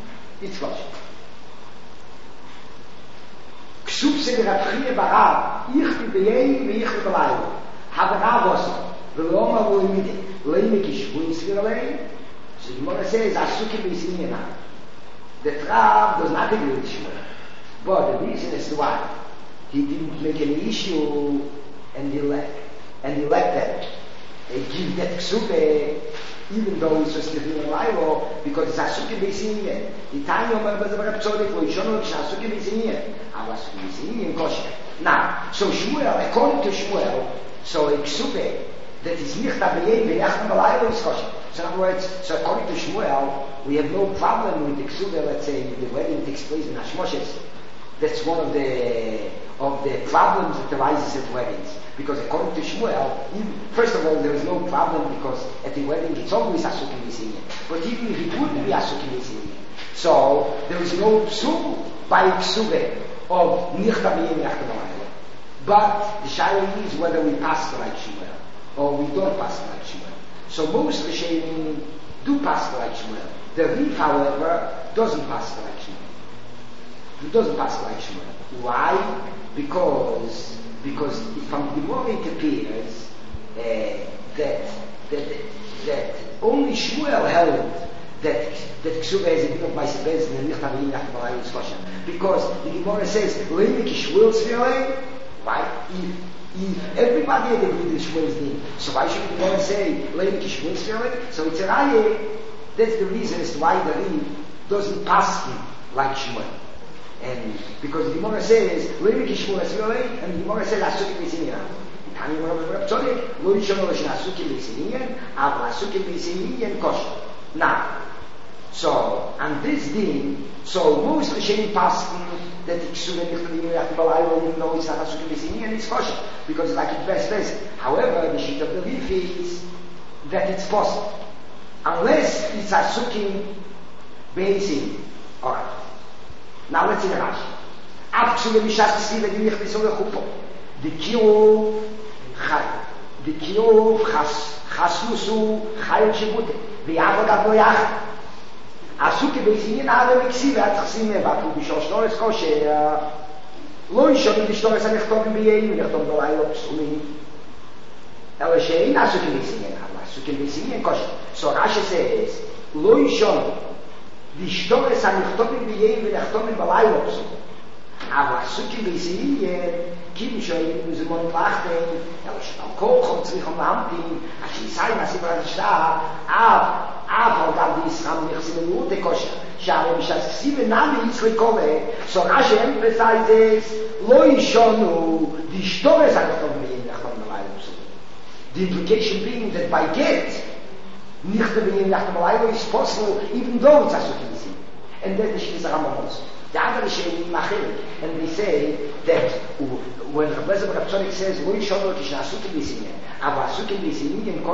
Ksub se der Abchie Barav, ich the Beyein, ich the Belaylo. Have Rav also, Veloma wo imide, Leime Kishvuin Sviralei, so the Gemara says, Asuki Beisinina. The Rav does not agree with Shmuel. But the reason is why he didn't make any issue and he left that. They give that ksube, even though it's just living in Laivo, because it's Asuki Beisiniye. The Tanya was a Reb Tzodek, or Yishono, it's Asuki Beisiniye. Asuki Beisiniye in kosher. Now, so Shmuel, according to Shmuel, so a ksube that is nicht abeyein v'yachtem b'laylo is kosher. So in other words, so according to Shmuel, we have no problem with the ksube, let's say, the wedding takes place in Hashmoshes. That's one of the problems that arises at weddings. Because according to Shmuel, first of all, there is no problem because at the wedding it's always Asukim Yisinye. But even if it wouldn't be Asukim Yisinye, so there is no psul by Ksube of Nichta B'yem Yachta B'laylo. But the shaila is whether we pass like Shmuel or we don't pass like Shmuel. So most Rishonim do pass like Shmuel. The Rif, however, doesn't pass like Shmuel. It doesn't pass like Shmuel. Why? Because from the Gemara it appears that only Shmuel held that Ksuba is a bit of my Bezdin and Nichta B'yim Yachta B'laylo is kosher. Because the Gemara says, Leimik Shmuel Svirei. Why? If everybody had agreed with Shmuel's din, so why should the Gemara say Leimik Shmuel Svirei? So it's a raya. That's the reason as to why the Rif doesn't pass him like Shmuel. And because the Gemara says, Leimik Shmuel Svirei, and the Gemara says, Asuki B'yisiniyan. Tani Reb Tzodek, Lo Yishono Lo Shen Asuki B'yisiniyan, Av Asuki B'yisiniyan kosher. Now, so, on this din, so most Rishonim pass that the Ksuba Nichta B'yem Yachta B'laylo, even though it's not Asuki B'yisiniyan, it's kosher, because it's like it's best. However, the sheet of the Rif is that it's possible. Unless it's Asuki B'yisiniyan. Alright. Now let's see the Rashi. Ab Ksuba Mishas K'siva Dimich B'yisol Lechupo. The Kiyuv Chasmusu Chayel Shibute. The Avodat Lo Yachad. Asuki B'yisiniyan Ave Miksiva Atchsim Evatu B'shor Shnores Kosher. Lo Yishonu B'shnores HaNechtovim B'yein V'nechtom B'laylo P'sulim. Ela Shein Asuki B'yisiniyan Ave Asuki B'yisiniyan Kosher. So Rashi says, Lo Yishonu B'shnores HaNechtovim B'yein V'nechtom B'laylo P'sulim. Aber Asuki B'yisiniyan Kim Shoyim Muzimon Lachten Ela Shein Kochom Tzrichom Lamtin Ashi Yisayim Asibra Nishta Av Gam Yisram Nechsim Mute Kosher Share Mishas K'siva Nami Yisrikove. So Rashi emphasizes Lo Yishonu D'Shtores HaNechtovim B'yein V'nechtom B'laylo P'sulim. The implication being that by get Nichta B'yem Yachta B'laylo is possible even though it's Asuki B'yisiniyan. And then the Shviz Rambam also. The other Rishonim Machil, and they say that when Reb Tzodek says Lo Yishonu Kishen Asuki B'yisiniyan, Av Asuki B'yisiniyan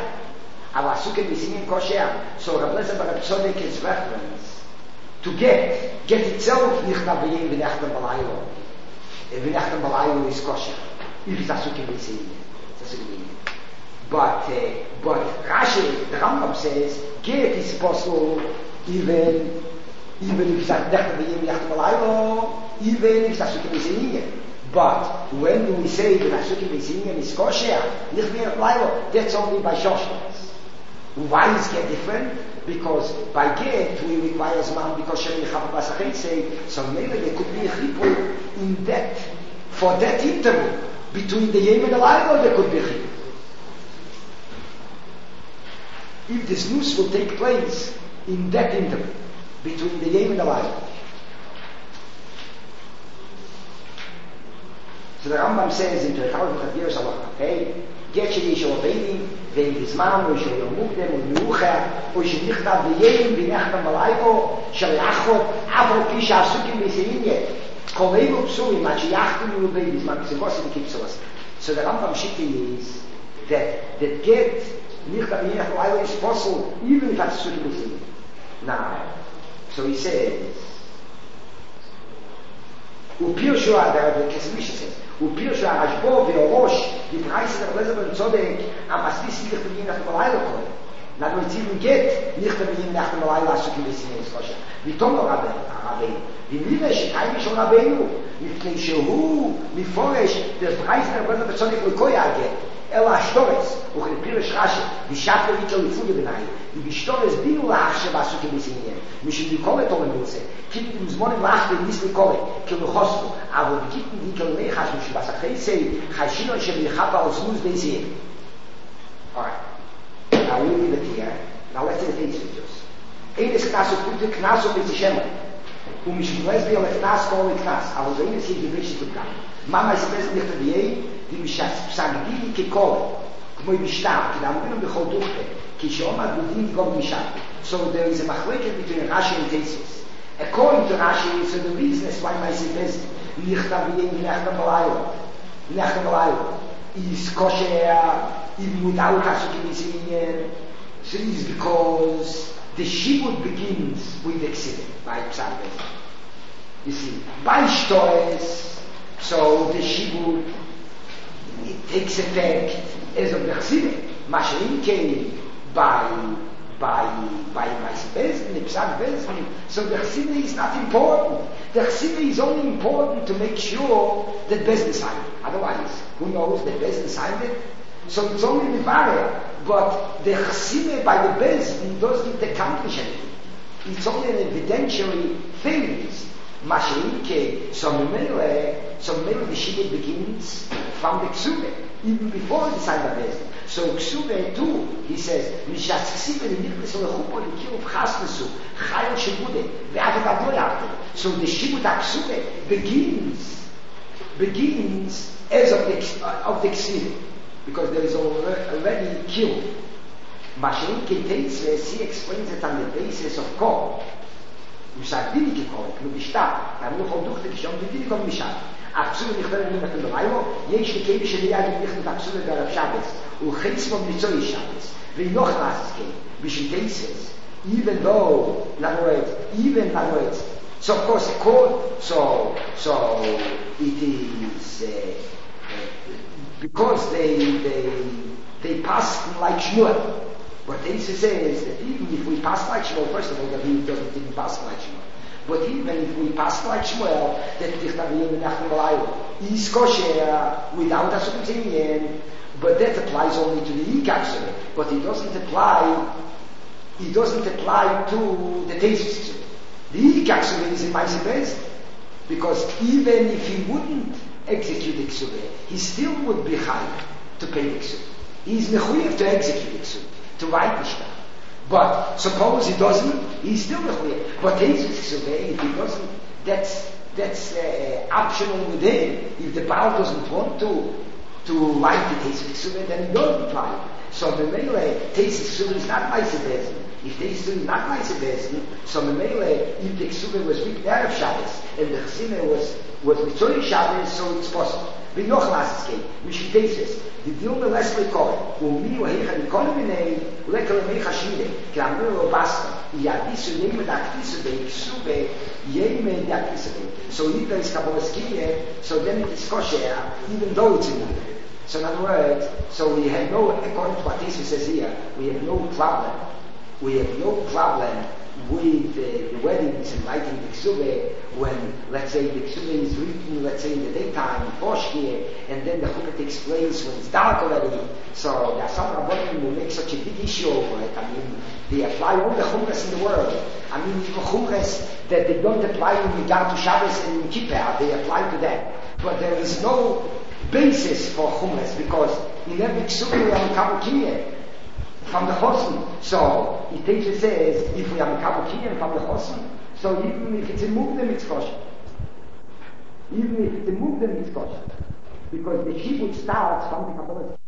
Kosher, so Reb Tzodek is reference to get itself Nichta B'yem V'nechtam B'laylo. V'nechtam B'laylo is kosher if it's Asuki B'yisiniyan. But Rashi, the Rambam says, get is possible even if it's Nechta B'yem V'nechtam B'laylo, even if it's Asuki B'yisiniyan. But when do we say that Asuki B'yisiniyan is kosher, Nichta B'yem B'laylo, that's only by Shoshmas. Why is get different? Because by get we require Zman because Shem Yechav Basachet say, so maybe there could be a chipur in that, for that interval between the Yem and the Laylo, there could be a chipur. If this news will take place in that interval between the Yem and the Laylo. So the Rambam says in Terechal V'Chadir Shalach, okay, get Yesh Obedim, Vein Bizman, Oish Yomukdem, Uyucha, Oish Nichtav V'yeim, V'nechtam Malayvo, Shal Yachot, Avro Pisha Asukim V'seinye, Kolevo Psuim, Machiachtim Yubei Bizman, Ksevos and Kipsos. So the Rambam Shitty is that get Nichtav V'nechtam Malayvo is possible even if that's Asukim V'seinye. Now, so he says, Upirshua, the Kesmisha says, Upirshua Hashbo V'orosh, the price of the Reservoir Tzodek, Amastis Nichtav V'nechtam Malayvo. Now we even get Nichtav V'nechtam Malayvo Asukim V'seinye Skosha. V'tomo Rabbeinu. V'mile Shekayim Shon Rabbeinu. Mipnei Shehu, Miforish, the price of the Reservoir Tzodek L'koya get. אלא השטורס, וכלפירש רש"י, ושאפו איתו לפוגה בנאי, ובשטורס בינו להחשב עסוקים בסעניין, משום לקורא תורם מרוצה, כי מזמונים לך וניס לקורא, כלוחוסקו, אבל בקיטן די כלמי חשבו שבסחי סי, חשינו שבלחפה על זמוז די סיים. Alright, now we'll leave it here. Now let's take the scriptures. Eines knas ופוטה כנס ובצישמה, ומשום להסביר לכנס כל לכנס, אבל זה אינס יגבש את לכם. מה מספס נכתב יהיה? די משפסגדי ככל, כמו משטר, כי דאמרינו בכל דוכתה, כי שעומד בדין גם משטר. So there is a machleket between Rashi and Tesis. According to Rashi, so the reason is why my says נכתב יהיה נכתב בלילה. Is kosher, even without Hasukim Yisrael. So it is because the Shibud begins with the Ksivit, by Psalm. You see, by Shtoes, so the Shibud, it takes effect as of the Ksivit. Mashirinke, by Bezin, the Psalm Bezin, so the Ksivit is not important. The Ksivit is only important to make sure that Bezin signed it. Otherwise, who knows that Bezin signed it? So it's only the barrier, but the Chasime by the Bezin doesn't accomplish anything. It's only an evidentiary thing. Mashirinke, so Memele the Shibud begins from the Ksube, even before the sign of Bezin. So Ksube too, he says, Mishas Ksube the Nichlis of the Chuppah, the Kiruv Chasnesu, Chayel Shibude, Ve'avet Adoyate. So the Shibud Ksube begins as of the Ksube. Because there is already killed. Mashirinke Tetzves, he explains it on the basis of Kol. Musagdini Kikol, Klubishta, and Nuchol Duchte Kishon, Vidikom Mishad. Aksuve Nichver Nimach Nulayo, Yesh Nikevi Sheliad Nichnet Aksuve Garav Shabbos, Uchetzmon Mitzoi Shabbos, Veinoch Nasiske, Bishim Tetzves, even though, in other words, so of course, so it is, because they pass like Shmuel. What Tesis says that even if we pass like Shmuel, first of all, that he didn't pass like Shmuel. But even if we pass like Shmuel, that Tichtavim Nachman Malayvo is kosher without Asukim, but that applies only to the Yikakshire. But it doesn't apply to the Tesis. The Yikakshire is in Maisibez, because even if he wouldn't execute the Ksubeh, he still would be high to pay the Ksubeh. He's mechuyev to execute the Ksubeh, to write the Shtar. But suppose he doesn't, he's still mechuyev. But Tesis Ksubeh, if he doesn't, that's optional with him. If the Baal doesn't want to write the Tesis Ksubeh, then he doesn't write. So the Mele, Tesis Ksubeh is not Maisibez. If Tesis is not Maisibez, so the Mele, if the Ksubeh was weak there of Shabbos, and the Chasime was Mitzori Shabbos, so it's possible. V'noch Nasiske, Mishim Tesis, the Dilma Leslie Kore, Umi Wahecha Nikol Minei, Lekal Mecha Shmide, Kramir Robasta, Yadisu Yeme Daktisube, Ksube, Yeme Daktisube. So if there is Kabbalskiye, so then it is kosher, even though it's in Mutter. So in other words, so we have no, according to what Tesis says here, we have no problem with the weddings and writing the Ksube when, let's say, the Ksube is written, let's say, in the daytime, Boshkir, and then the Chuppah takes place when it's dark already. So there are some Rabbanim who make such a big issue over it. I mean, they apply all the Chumras in the world. I mean, even Chumras that they don't apply in regard to Shabbos and in Kippur, they apply to that. But there is no basis for Chumras, because in every Ksube we have a Kabukiyah from the Chosin. So, it says, if we have a Kabukiyah from the Chosin, so even if it's a Mukdem, it's kosher. Even if it's a Mukdem, it's kosher. Because the Shibud starts from the Kabbalah.